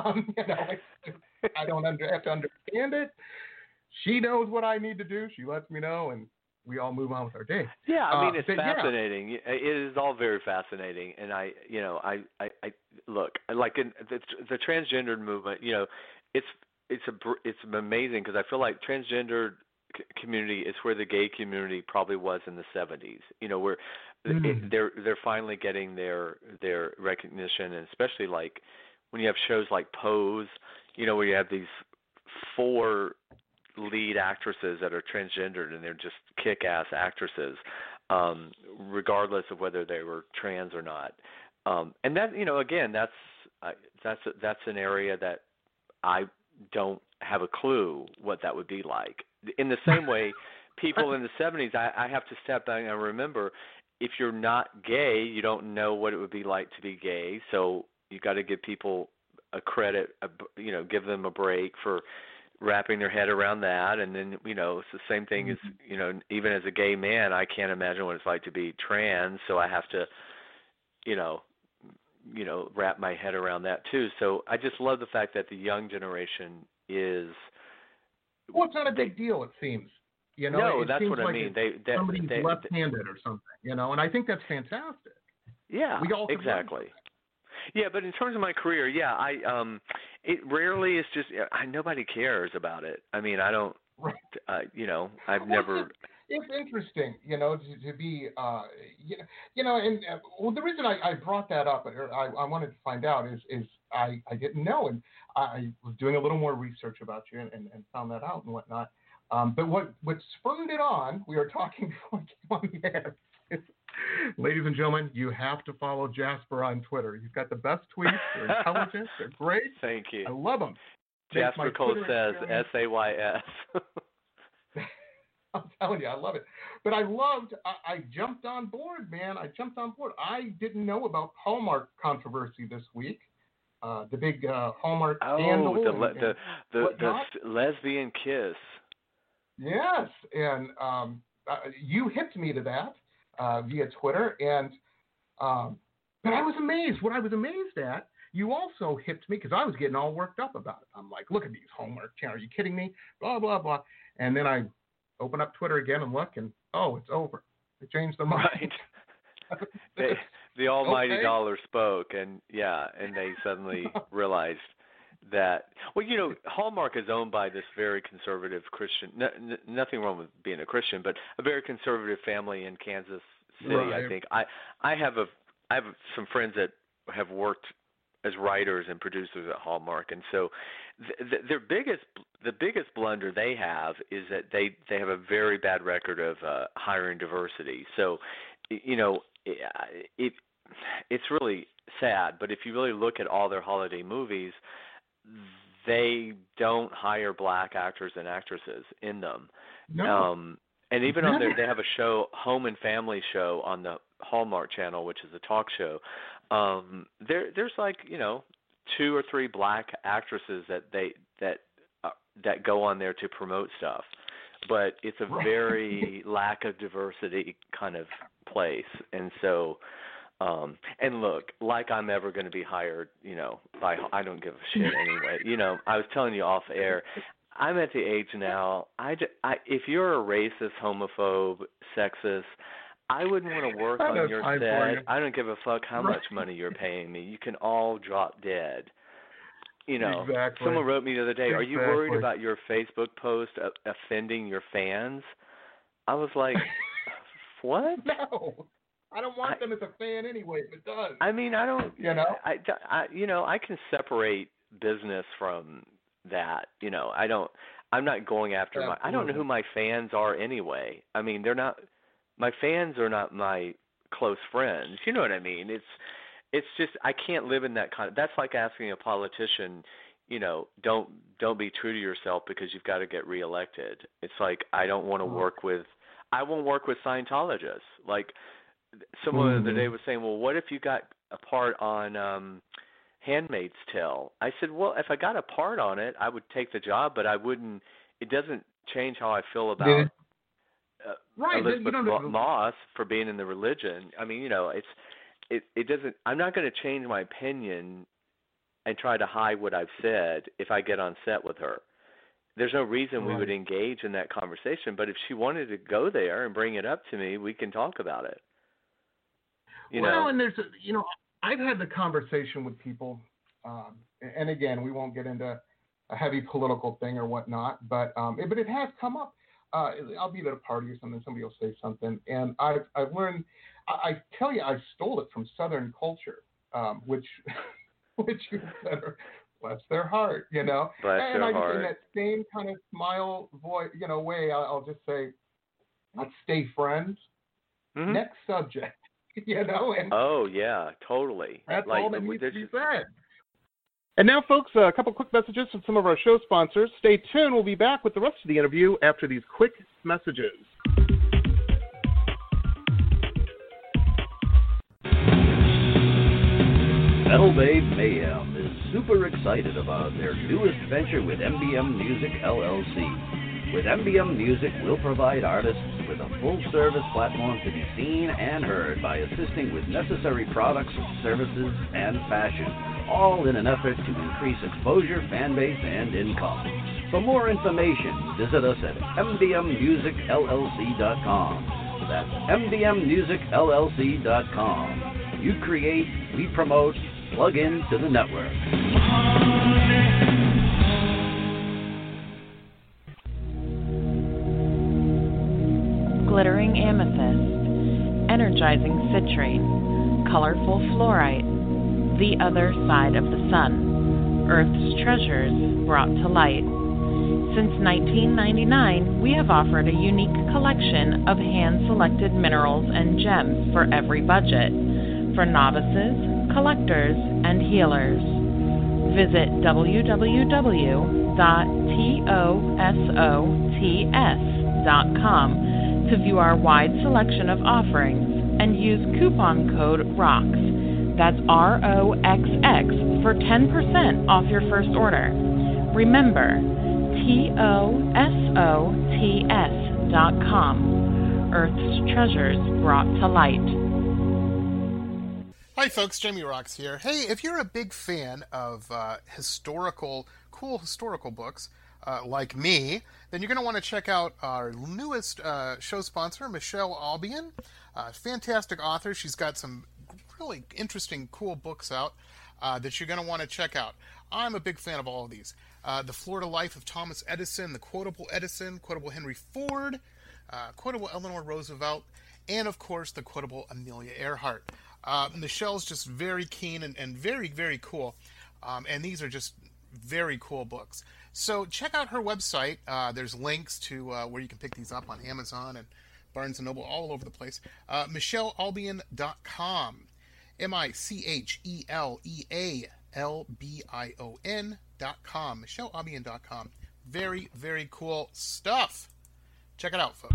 I don't have to understand it. She knows what I need to do. She lets me know, and we all move on with our day. Yeah, I mean, it's fascinating. Yeah. It is all very fascinating, and I look, like in the transgendered movement. It's amazing because I feel like transgendered community is where the gay community probably was in the 70s. Where they're finally getting their recognition, and especially like when you have shows like Pose, where you have these 4 lead actresses that are transgendered, and they're just kick-ass actresses, regardless of whether they were trans or not. And that, again, that's an area that I don't have a clue what that would be like. In the same way, people in the 70s, I have to step back and remember, if you're not gay, you don't know what it would be like to be gay. So you got to give people a credit, give them a break for wrapping their head around that. And then, it's the same thing as, even as a gay man, I can't imagine what it's like to be trans. So I have to, wrap my head around that too. So I just love the fact that the young generation is. Well, it's not a big deal, it seems. No, that's what I mean. Somebody's left-handed or something, and I think that's fantastic. Yeah, exactly. Yeah, but in terms of my career, it rarely is just nobody cares about it. I mean, I don't, I've never. It's interesting, to be, and the reason I brought that up, I wanted to find out is I didn't know, and I was doing a little more research about you and found that out and whatnot. But what spurred it on, we were talking before I came on the air. Ladies and gentlemen, you have to follow Jasper on Twitter. He's got the best tweets. They're intelligent. They're great. Thank you. I love them. Jasper Cole says SAYS. I'm telling you, I love it. But I jumped on board, man. I didn't know about Hallmark controversy this week. The big Hallmark scandal. The lesbian kiss. Yes, and you hipped me to that via Twitter, and but I was amazed. What I was amazed at, you also hipped me because I was getting all worked up about it. I'm like, look at these Hallmark channels. Are you kidding me? Blah, blah, blah. And then I open up Twitter again and look, and it's over. They changed their mind. Right. The almighty dollar spoke, and they suddenly realized that, Hallmark is owned by this very conservative Christian, nothing wrong with being a Christian, but a very conservative family in Kansas City, right. I think. I have some friends that have worked as writers and producers at Hallmark, and so the biggest blunder they have is that they have a very bad record of hiring diversity. So, it's really sad, but if you really look at all their holiday movies, they don't hire black actors and actresses in them. No. And even on they have a show, Home and Family Show, on the Hallmark Channel, which is a talk show. There's 2 or 3 black actresses that go on there to promote stuff, but it's a very lack of diversity kind of place, and so. And look, like I'm ever going to be hired, I don't give a shit anyway. I was telling you off air, I'm at the age now, if you're a racist, homophobe, sexist, I wouldn't want to work on your set. I don't give a fuck how much money you're paying me. You can all drop dead. Exactly. Someone wrote me the other day, are you worried about your Facebook post offending your fans? I was like, what? No. I don't want them as a fan anyway, if it does. I mean, I don't. I can separate business from that. I'm not going after I don't know who my fans are anyway. I mean, they're not. My fans are not my close friends. You know what I mean? It's just I can't live in that kind of. That's like asking a politician, don't be true to yourself because you've got to get reelected. It's like I don't want to work with. I won't work with Scientologists. Like. Someone the other day was saying, well, what if you got a part on Handmaid's Tale? I said, well, if I got a part on it, I would take the job, but I wouldn't. It doesn't change how I feel about Elizabeth Moss for being in the religion. I mean, it doesn't. I'm not going to change my opinion and try to hide what I've said if I get on set with her. There's no reason we would engage in that conversation. But if she wanted to go there and bring it up to me, we can talk about it. And there's, I've had the conversation with people, and again, we won't get into a heavy political thing or whatnot, but it has come up. I'll be at a party or something, somebody will say something, and I've learned. I tell you, I stole it from Southern culture, which you better bless their heart, Bless and their heart. In that same kind of smile voice, way, I'll just say, let's stay friends. Mm-hmm. Next subject. And oh yeah, totally. That's all that needs to be said. And now, folks, a couple quick messages from some of our show sponsors. Stay tuned. We'll be back with the rest of the interview after these quick messages. Metal Babe Mayhem is super excited about their newest venture with MBM Music LLC. With MBM Music, we'll provide artists with a full-service platform to be seen and heard by assisting with necessary products, services, and fashion, all in an effort to increase exposure, fan base, and income. For more information, visit us at mbmmusicllc.com. That's mbmmusicllc.com. You create, we promote, plug into the network. Glittering amethyst, energizing citrine, colorful fluorite, the other side of the sun, Earth's treasures brought to light. Since 1999, we have offered a unique collection of hand-selected minerals and gems for every budget, for novices, collectors, and healers. Visit www.tosots.com to view our wide selection of offerings and use coupon code ROXX, that's ROXX, for 10% off your first order. Remember, TOSOTS.com, Earth's treasures brought to light. Hi folks, Jamie Roxx here. Hey, if you're a big fan of cool historical books like me, then you're going to want to check out our newest show sponsor, Michelle Albion. Fantastic author. She's got some really interesting, cool books out that you're going to want to check out. I'm a big fan of all of these. The Florida Life of Thomas Edison, The Quotable Edison, Quotable Henry Ford, Quotable Eleanor Roosevelt, and of course the Quotable Amelia Earhart. Michelle's just very keen and very, very cool. And these are just very cool books. So check out her website. There's links to where you can pick these up on Amazon and Barnes & Noble, all over the place. MichelleAlbion.com. MichelleAlbion.com. MichelleAlbion.com. Very, very cool stuff. Check it out, folks.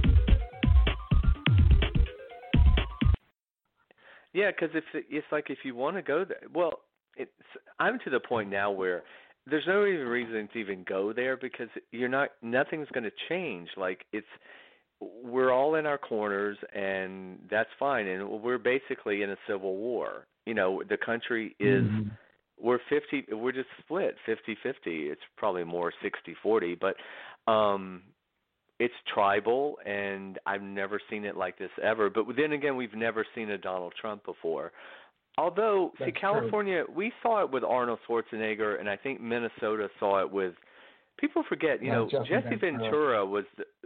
Yeah, because it's like if you want to go there, well, I'm to the point now where there's no even reason to even go there because nothing's going to change. Like we're all in our corners and that's fine. And we're basically in a civil war. You know, the country is, we're just split 50-50. It's probably more 60-40, but it's tribal, and I've never seen it like this ever. But then again, we've never seen a Donald Trump before. Although, see, California, we saw it with Arnold Schwarzenegger, and I think Minnesota saw it with. People forget, Jesse Ventura was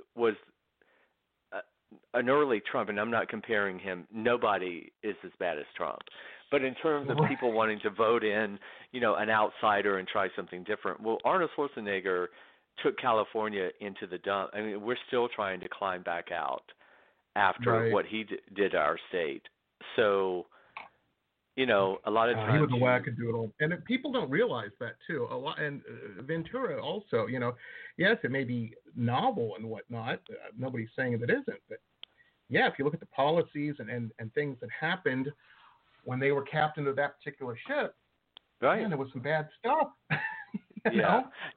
an early Trump, and I'm not comparing him. Nobody is as bad as Trump. But in terms of people wanting to vote in, an outsider and try something different, well, Arnold Schwarzenegger took California into the dump. I mean, we're still trying to climb back out after what he did to our state. So, a lot of times he was a wackadoodle, and people don't realize that too. A lot, and Ventura also. Yes, it may be novel and whatnot. Nobody's saying that it isn't, but yeah, if you look at the policies and things that happened when they were captain of that particular ship, right? Man, there was some bad stuff. Yeah,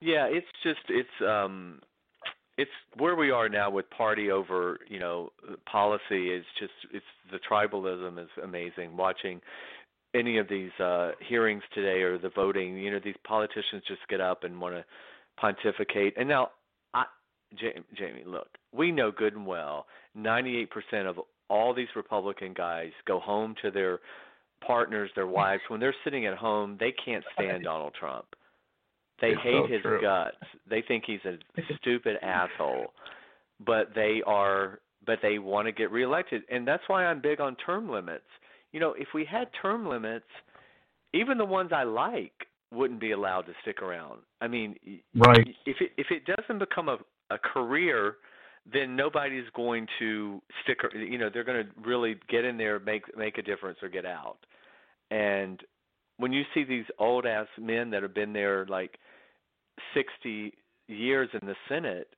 it's where we are now with party over, policy. It's the tribalism is amazing. Watching any of these hearings today or the voting, these politicians just get up and want to pontificate. And now, Jamie, look, we know good and well 98% of all these Republican guys go home to their partners, their wives. When they're sitting at home, they can't stand Donald Trump. They hate his guts. They think he's a stupid asshole, but they want to get reelected, and that's why I'm big on term limits. If we had term limits, even the ones I like wouldn't be allowed to stick around. I mean, right? If it doesn't become a career, then nobody's going to stick. They're going to really get in there, make a difference, or get out. And when you see these old ass men that have been there like 60 years in the Senate,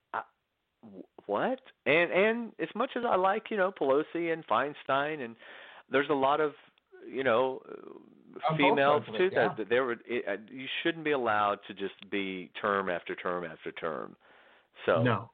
what? And as much as I like, Pelosi and Feinstein, and there's a lot of, females too, that you shouldn't be allowed to just be term after term after term. So no.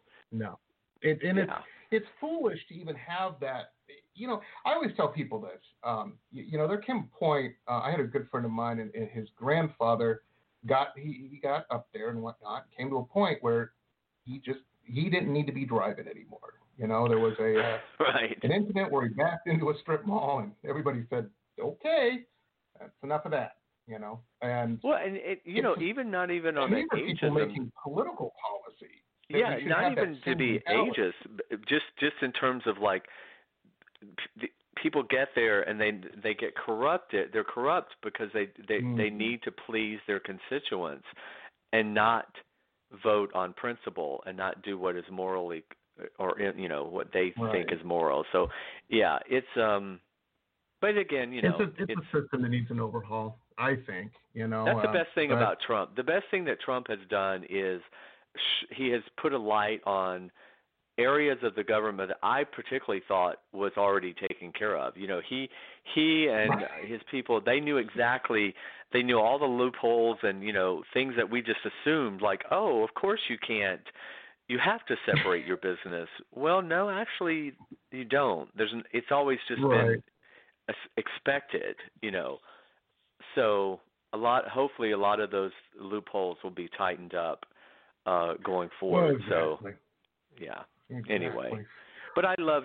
It's foolish to even have that. I always tell people this. There came a point. I had a good friend of mine, and his grandfather got up there and whatnot. Came to a point where he didn't need to be driving anymore. There was an incident where he backed into a strip mall, and everybody said, "Okay, that's enough of that." And well, and even not even on the ageism, people making political policy. Yeah, not even to be ageist, just in terms of like people get there and they get corrupted. They're corrupt because they need to please their constituents and not vote on principle and not do what is morally or what they think is moral. So yeah, it's but again, it's a system that needs an overhaul, I think. That's the best thing about Trump. The best thing that Trump has done is he has put a light on areas of the government that I particularly thought was already taken care of. He and his people, they knew all the loopholes and, things that we just assumed, like, oh, of course you have to separate your business. Well, no, actually you don't. It's always just been expected, So hopefully a lot of those loopholes will be tightened up going forward. Well, exactly. So, yeah. Exactly. Anyway, but I love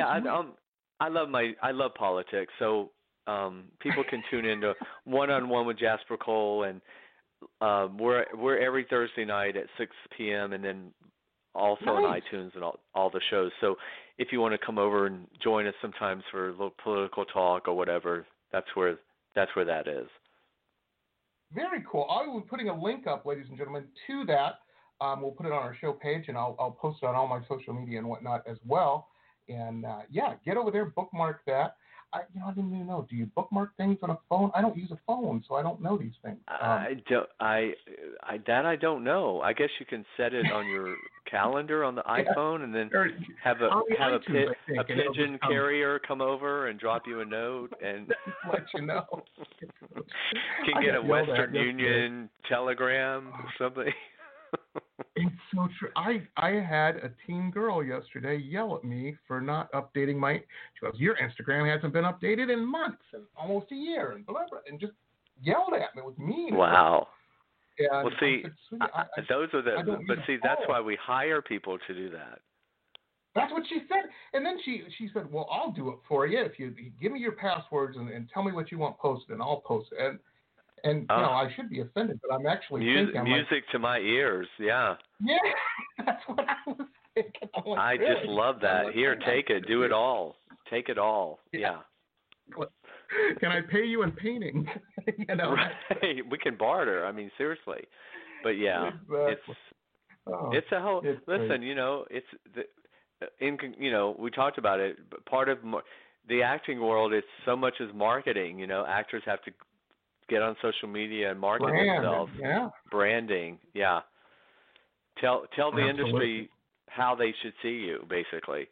I love politics. So people can tune into One-on-One with Jasper Cole, and we're every Thursday night at 6 p.m. and then also on iTunes and all the shows. So if you want to come over and join us sometimes for a little political talk or whatever, that's where that is. Very cool. I will be putting a link up, ladies and gentlemen, to that. We'll put it on our show page, and I'll post it on all my social media and whatnot as well. And get over there, bookmark that. I didn't even know. Do you bookmark things on a phone? I don't use a phone, so I don't know these things. I don't know. I guess you can set it on your calendar on the iPhone, and then have a pigeon carrier come over and drop you a note and let you know. Can get a Western Union telegram or something. It's so true. I had a teen girl yesterday yell at me for not updating she goes, your Instagram hasn't been updated in months and almost a year and blah, blah, and just yelled at me. It was mean. Wow. And well, see, that's why we hire people to do that. That's what she said. And then she said, well, I'll do it for you if you give me your passwords and tell me what you want posted, and I'll post it. And I should be offended, but I'm actually thinking. Music to my ears, yeah. Yeah, that's what I was thinking. I just love that. Here, take it. Do it all. Take it all. Yeah. Can I pay you in painting? Right. We can barter. I mean, seriously. But yeah, exactly. It's a whole. Listen, we talked about it. But part of the acting world, it's so much as marketing. Actors have to get on social media and market themselves. Yeah. Branding, yeah. Tell the industry how they should see you, basically.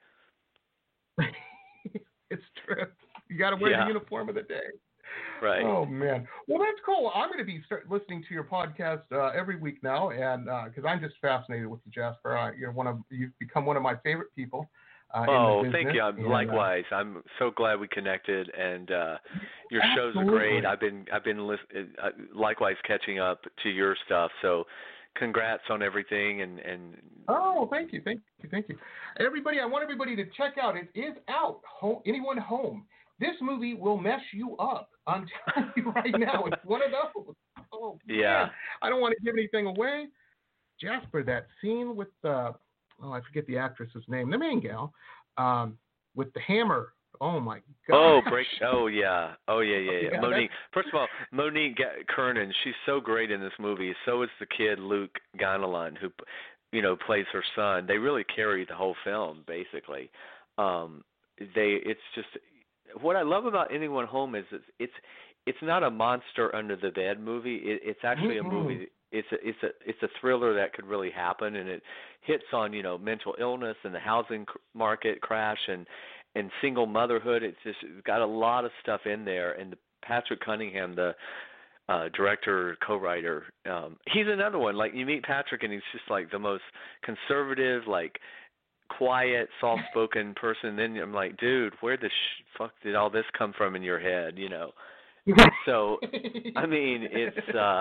It's true. You got to wear the uniform of the day. Right. Oh man. Well, that's cool. I'm going to be listening to your podcast every week now, and because I'm just fascinated with you, Jasper. You've become one of my favorite people. Thank you. Likewise, I'm so glad we connected, and your shows are great. I've been likewise catching up to your stuff. So, congrats on everything. And thank you. Everybody, I want everybody to check out. It is out. Anyone home? This movie will mess you up. I'm telling you right now. It's one of those. Oh yeah. Man. I don't want to give anything away. Jasper, that scene with I forget the actress's name, the main gal, with the hammer. Oh my God. Oh yeah. Monique. First of all, Monique Kernan, she's so great in this movie. So is the kid Luke Ganelon, who, plays her son. They really carry the whole film, basically. It's just what I love about Anyone Home is it's not a monster under the bed movie. It's actually a movie. It's a thriller that could really happen, and it hits on mental illness and the housing market crash and single motherhood. It's got a lot of stuff in there. And Patrick Cunningham, the director, co-writer, he's another one. Like, you meet Patrick, and he's just like the most conservative, like quiet, soft-spoken person. And then I'm like, dude, where the fuck did all this come from in your head? So, I mean, it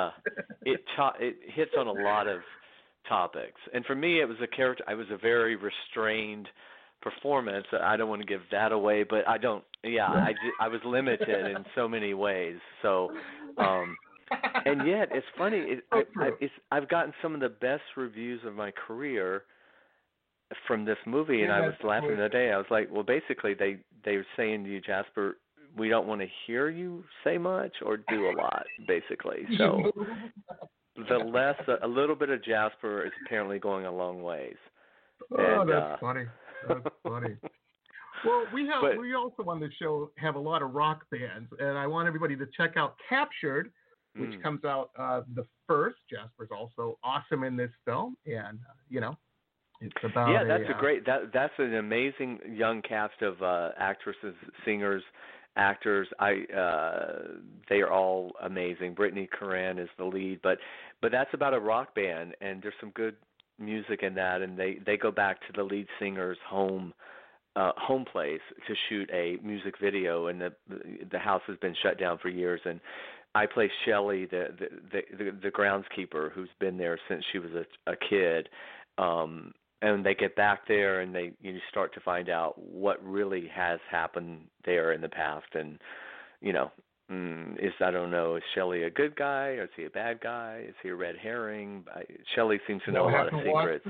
hits on a lot of topics, and for me, it was a very restrained performance. I don't want to give that away, but I don't. Yeah, I was limited in so many ways. So, and yet it's funny. I've gotten some of the best reviews of my career from this movie, and I was laughing the other day. I was like, well, basically, they were saying to you, Jasper, we don't want to hear you say much or do a lot, basically. So, the less a little bit of Jasper is apparently going a long ways. Oh, and, that's funny. That's funny. Well, we also on the show have a lot of rock bands, and I want everybody to check out Captured, which comes out the 1st. Jasper's also awesome in this film, and it's about that's an amazing young cast of actresses, singers, actors. They are all amazing. Brittany Curran is the lead, but that's about a rock band, and there's some good music in that, and they go back to the lead singer's home place to shoot a music video, and the house has been shut down for years, and I play Shelley, the groundskeeper who's been there since she was a kid, and they get back there and you start to find out what really has happened there in the past, and I don't know, is Shelley a good guy or is he a bad guy? Is he a red herring? Shelley seems to know a lot of secrets.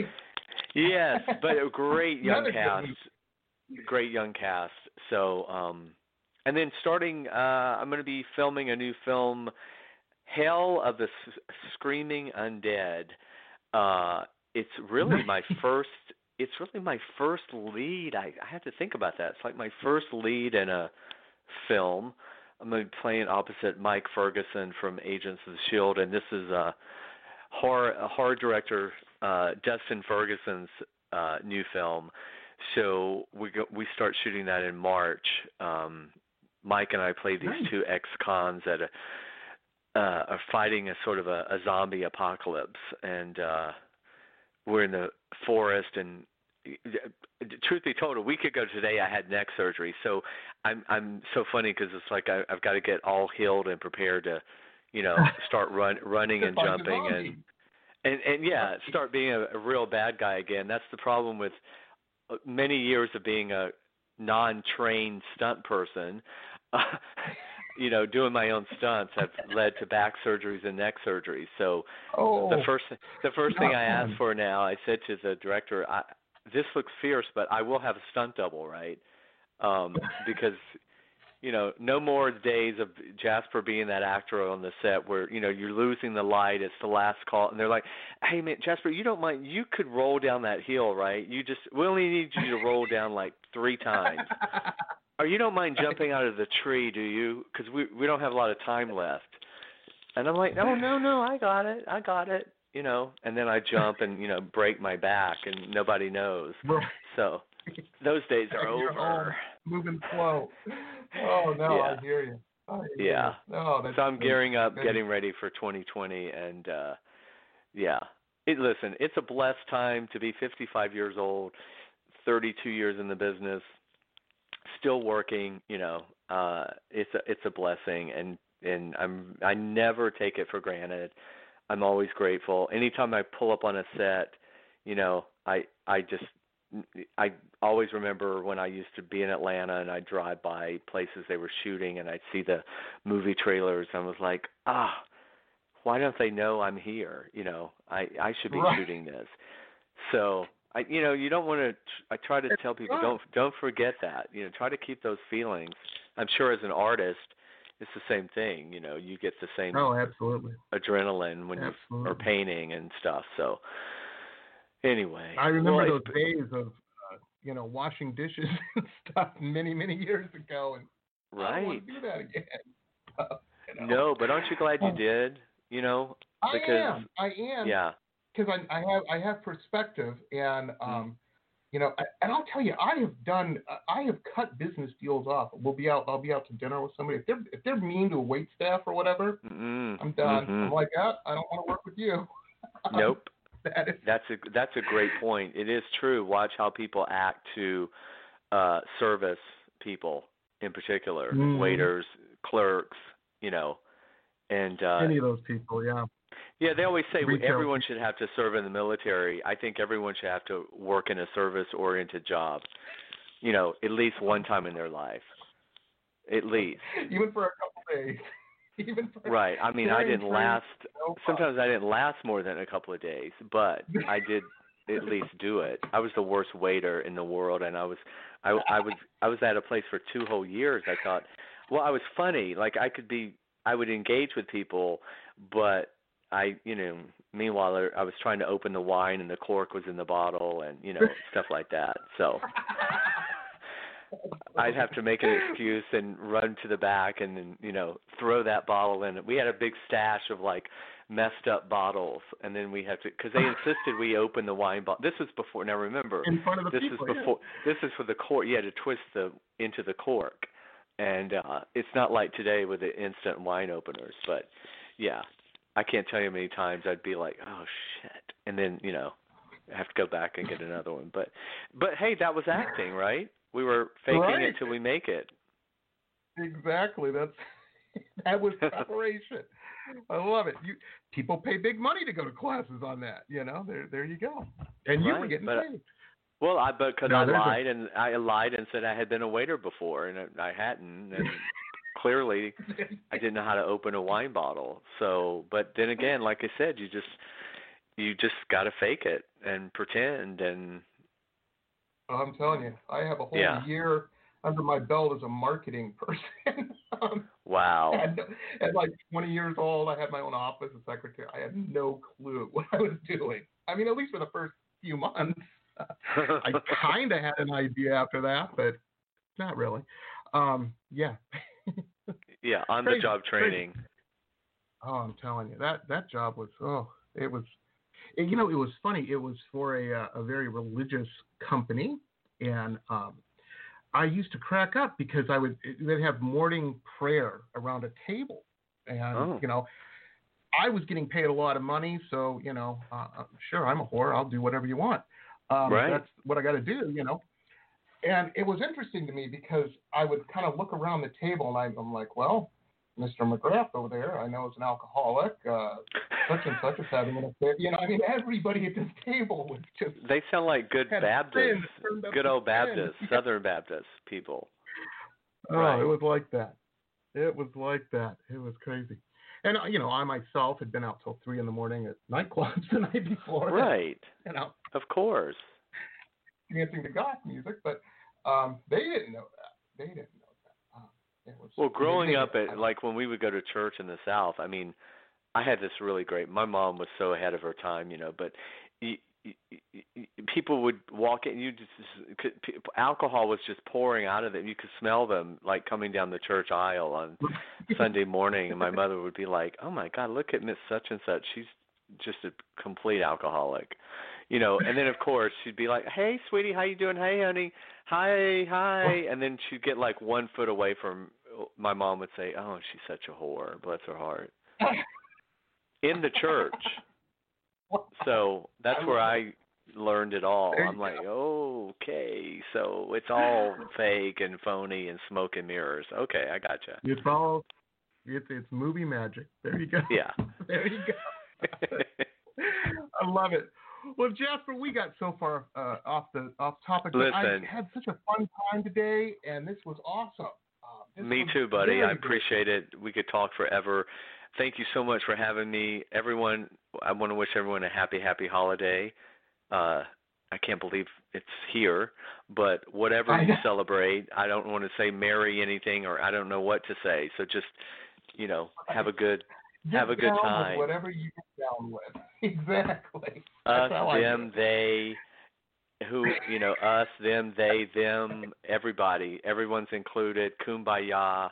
Yes, but a great young cast. Great young cast. So, and then starting, I'm going to be filming a new film, Hell of the Screaming Undead. It's really my first. It's really my first lead. I have to think about that. It's like my first lead in a film. I'm going to be playing opposite Mike Ferguson from Agents of the Shield, and this is horror director Dustin Ferguson's new film. So we start shooting that in March. Mike and I play these two ex-cons that are fighting a sort of a zombie apocalypse, and we're in the forest. And truth be told, a week ago today I had neck surgery, so I'm so funny because it's like I've got to get all healed and prepared to, start running and jumping and start being a real bad guy again. That's the problem with many years of being a non-trained stunt person. Doing my own stunts have led to back surgeries and neck surgeries. So the first thing I asked for now, I said to the director, this looks fierce, but I will have a stunt double, right? Because no more days of Jasper being that actor on the set where, you're losing the light. It's the last call. And they're like, hey, man, Jasper, you don't mind. You could roll down that hill, right? We only need you to roll down like 3 times. Or you don't mind jumping out of the tree, do you? Because we don't have a lot of time left. And I'm like, no, I got it. And then I jump and, break my back and nobody knows. So those days are over. Moving slow. Oh, no, yeah. I hear you. Yeah. Oh, so I'm gearing up, getting ready for 2020, and listen, it's a blessed time to be 55 years old, 32 years in the business, still working. It's a blessing, and I never take it for granted. I'm always grateful. Anytime I pull up on a set, I always remember when I used to be in Atlanta and I'd drive by places they were shooting and I'd see the movie trailers and I was like, why don't they know I'm here? I should be shooting this. So you don't want to. I try to tell people don't forget that. Try to keep those feelings. I'm sure as an artist, it's the same thing. You get the same absolutely adrenaline when you are painting and stuff. So. Anyway, I remember those days of, washing dishes and stuff many, many years ago, and I don't want to do that again. No, but aren't you glad you did? I am. Yeah. Because I have perspective, and and I'll tell you, I have cut business deals off. I'll be out to dinner with somebody. If they're mean to a wait staff or whatever, I'm done. I'm like, I don't want to work with you. Nope. That's a great point. It is true. Watch how people act to service people in particular, waiters, clerks, and any of those people, yeah. Yeah, they always say everyone should have to serve in the military. I think everyone should have to work in a service-oriented job, at least one time in their life, at least. Even for a couple days. Right. I mean, I didn't last. Sometimes I didn't last more than a couple of days, but I did at least do it. I was the worst waiter in the world, and I was at a place for 2 whole years. I thought, well, I was funny. Like I would engage with people, but meanwhile I was trying to open the wine and the cork was in the bottle and, stuff like that. So I'd have to make an excuse and run to the back and, throw that bottle in. We had a big stash of like messed up bottles, and then we have to, because they insisted we open the wine bottle. This was before. Now remember, in front of the this people, is before. Yeah. This is for the cork. You had to twist into the cork, and it's not like today with the instant wine openers. But yeah, I can't tell you how many times I'd be like, oh shit, and then I have to go back and get another one. But hey, that was acting, right? We were faking it till we make it. Exactly. That was preparation. I love it. People pay big money to go to classes on that. There you go. And you were getting paid. Well, I lied and said I had been a waiter before, and I hadn't. And clearly, I didn't know how to open a wine bottle. So, but then again, like I said, you just got to fake it and pretend. And I'm telling you, I have a whole year under my belt as a marketing person. Wow. At like 20 years old, I had my own office as secretary. I had no clue what I was doing. I mean, at least for the first few months. I kind of had an idea after that, but not really. Yeah. Yeah, on-the-job training. Crazy. Oh, I'm telling you, that job was, it was funny. It was for a very religious company, and I used to crack up because they'd have morning prayer around a table, and I was getting paid a lot of money, so sure, I'm a whore. I'll do whatever you want. Right. That's what I got to do, And it was interesting to me because I would kind of look around the table, and I'm like, well, Mr. McGrath over there, I know is an alcoholic. Such and such is having an affair. Everybody at this table was just. They sound like good Baptists, good old Baptists, Southern Baptist people. Oh, right. It was like that. It was crazy. And I myself had been out till 3 a.m. at nightclubs the night before. Right. Of course. Dancing to goth music, but they didn't know that. Well, growing up like when we would go to church in the South, I mean, I had this really great. My mom was so ahead of her time, but people would walk in. Alcohol was just pouring out of them. You could smell them like coming down the church aisle on Sunday morning, and my mother would be like, "Oh my God, look at Miss Such and Such. She's just a complete alcoholic." And then of course she'd be like, "Hey, sweetie, how you doing? Hey, honey, hi," and then she'd get like 1 foot away from. My mom would say, "Oh, she's such a whore, bless her heart," in the church. So that's where I learned it all. I'm like, okay, so it's all fake and phony and smoke and mirrors. Okay, I gotcha. It's movie magic. There you go. Yeah. There you go. I love it. Well, Jasper, we got so far off topic. Listen, I had such a fun time today, and this was awesome. Me too, buddy. I appreciate it. We could talk forever. Thank you so much for having me. Everyone, I want to wish everyone a happy holiday. I can't believe it's here, but whatever you celebrate, I don't want to say merry anything, or I don't know what to say. So just, have a good time. Whatever you get down with. Exactly. Us, them, they, who, us, them, they, them, everybody. Everyone's included. Kumbaya.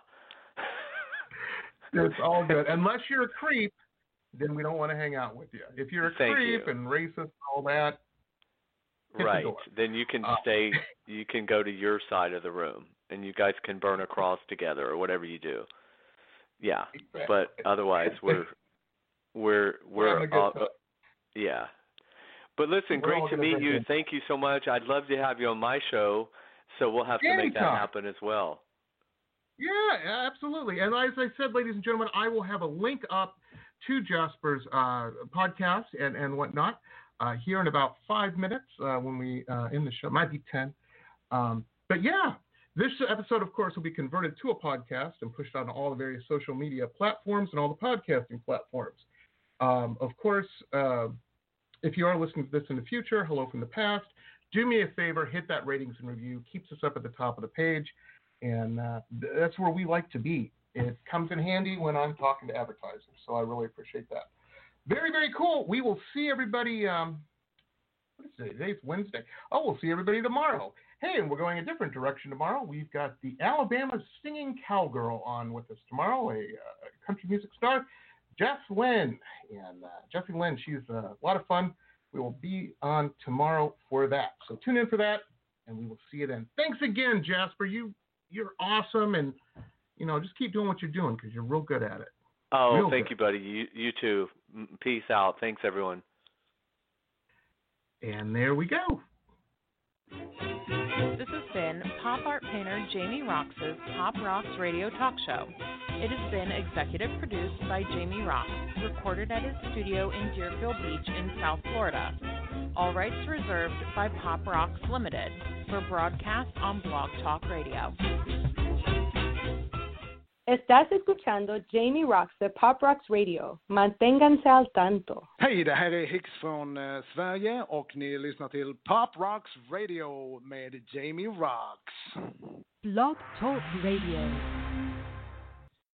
It's all good. Unless you're a creep, then we don't want to hang out with you. If you're a creep and racist and all that, right, then you can stay. You can go to your side of the room, and you guys can burn a cross together or whatever you do. Yeah, exactly. But otherwise we're yeah. But listen, great to meet you. Thank you so much. I'd love to have you on my show, so we'll have to make that happen as well. Yeah, absolutely. And as I said, ladies and gentlemen, I will have a link up to Jasper's podcast and whatnot here in about 5 minutes when we end the show. It might be 10. But yeah, this episode, of course, will be converted to a podcast and pushed on all the various social media platforms and all the podcasting platforms. Of course, if you are listening to this in the future, hello from the past, do me a favor, hit that ratings and review. Keeps us up at the top of the page. And that's where we like to be. It comes in handy when I'm talking to advertisers, so I really appreciate that. Very, very cool. We will see everybody. What is it? Today's Wednesday. Oh, we'll see everybody tomorrow. Hey, and we're going a different direction tomorrow. We've got the Alabama Singing Cowgirl on with us tomorrow, a country music star, Jess Lynn. And Jessie Lynn, she's a lot of fun. We will be on tomorrow for that. So tune in for that, and we will see you then. Thanks again, Jasper. You're awesome, and just keep doing what you're doing because you're real good at it. Oh, thank you, buddy. You too. Peace out. Thanks, everyone. And there we go. This has been pop art painter Jamie Roxx's Pop Rocks Radio Talk Show. It has been executive produced by Jamie Roxx, recorded at his studio in Deerfield Beach in South Florida. All rights reserved by Pop Rocks Limited for broadcast on Blog Talk Radio. Estás escuchando Jamie Roxx de Pop Rocks Radio. Manténganse al tanto. Hej, det här är Hicks från Sverige och ni lyssnar till Pop Rocks Radio med Jamie Roxx. Blog Talk Radio.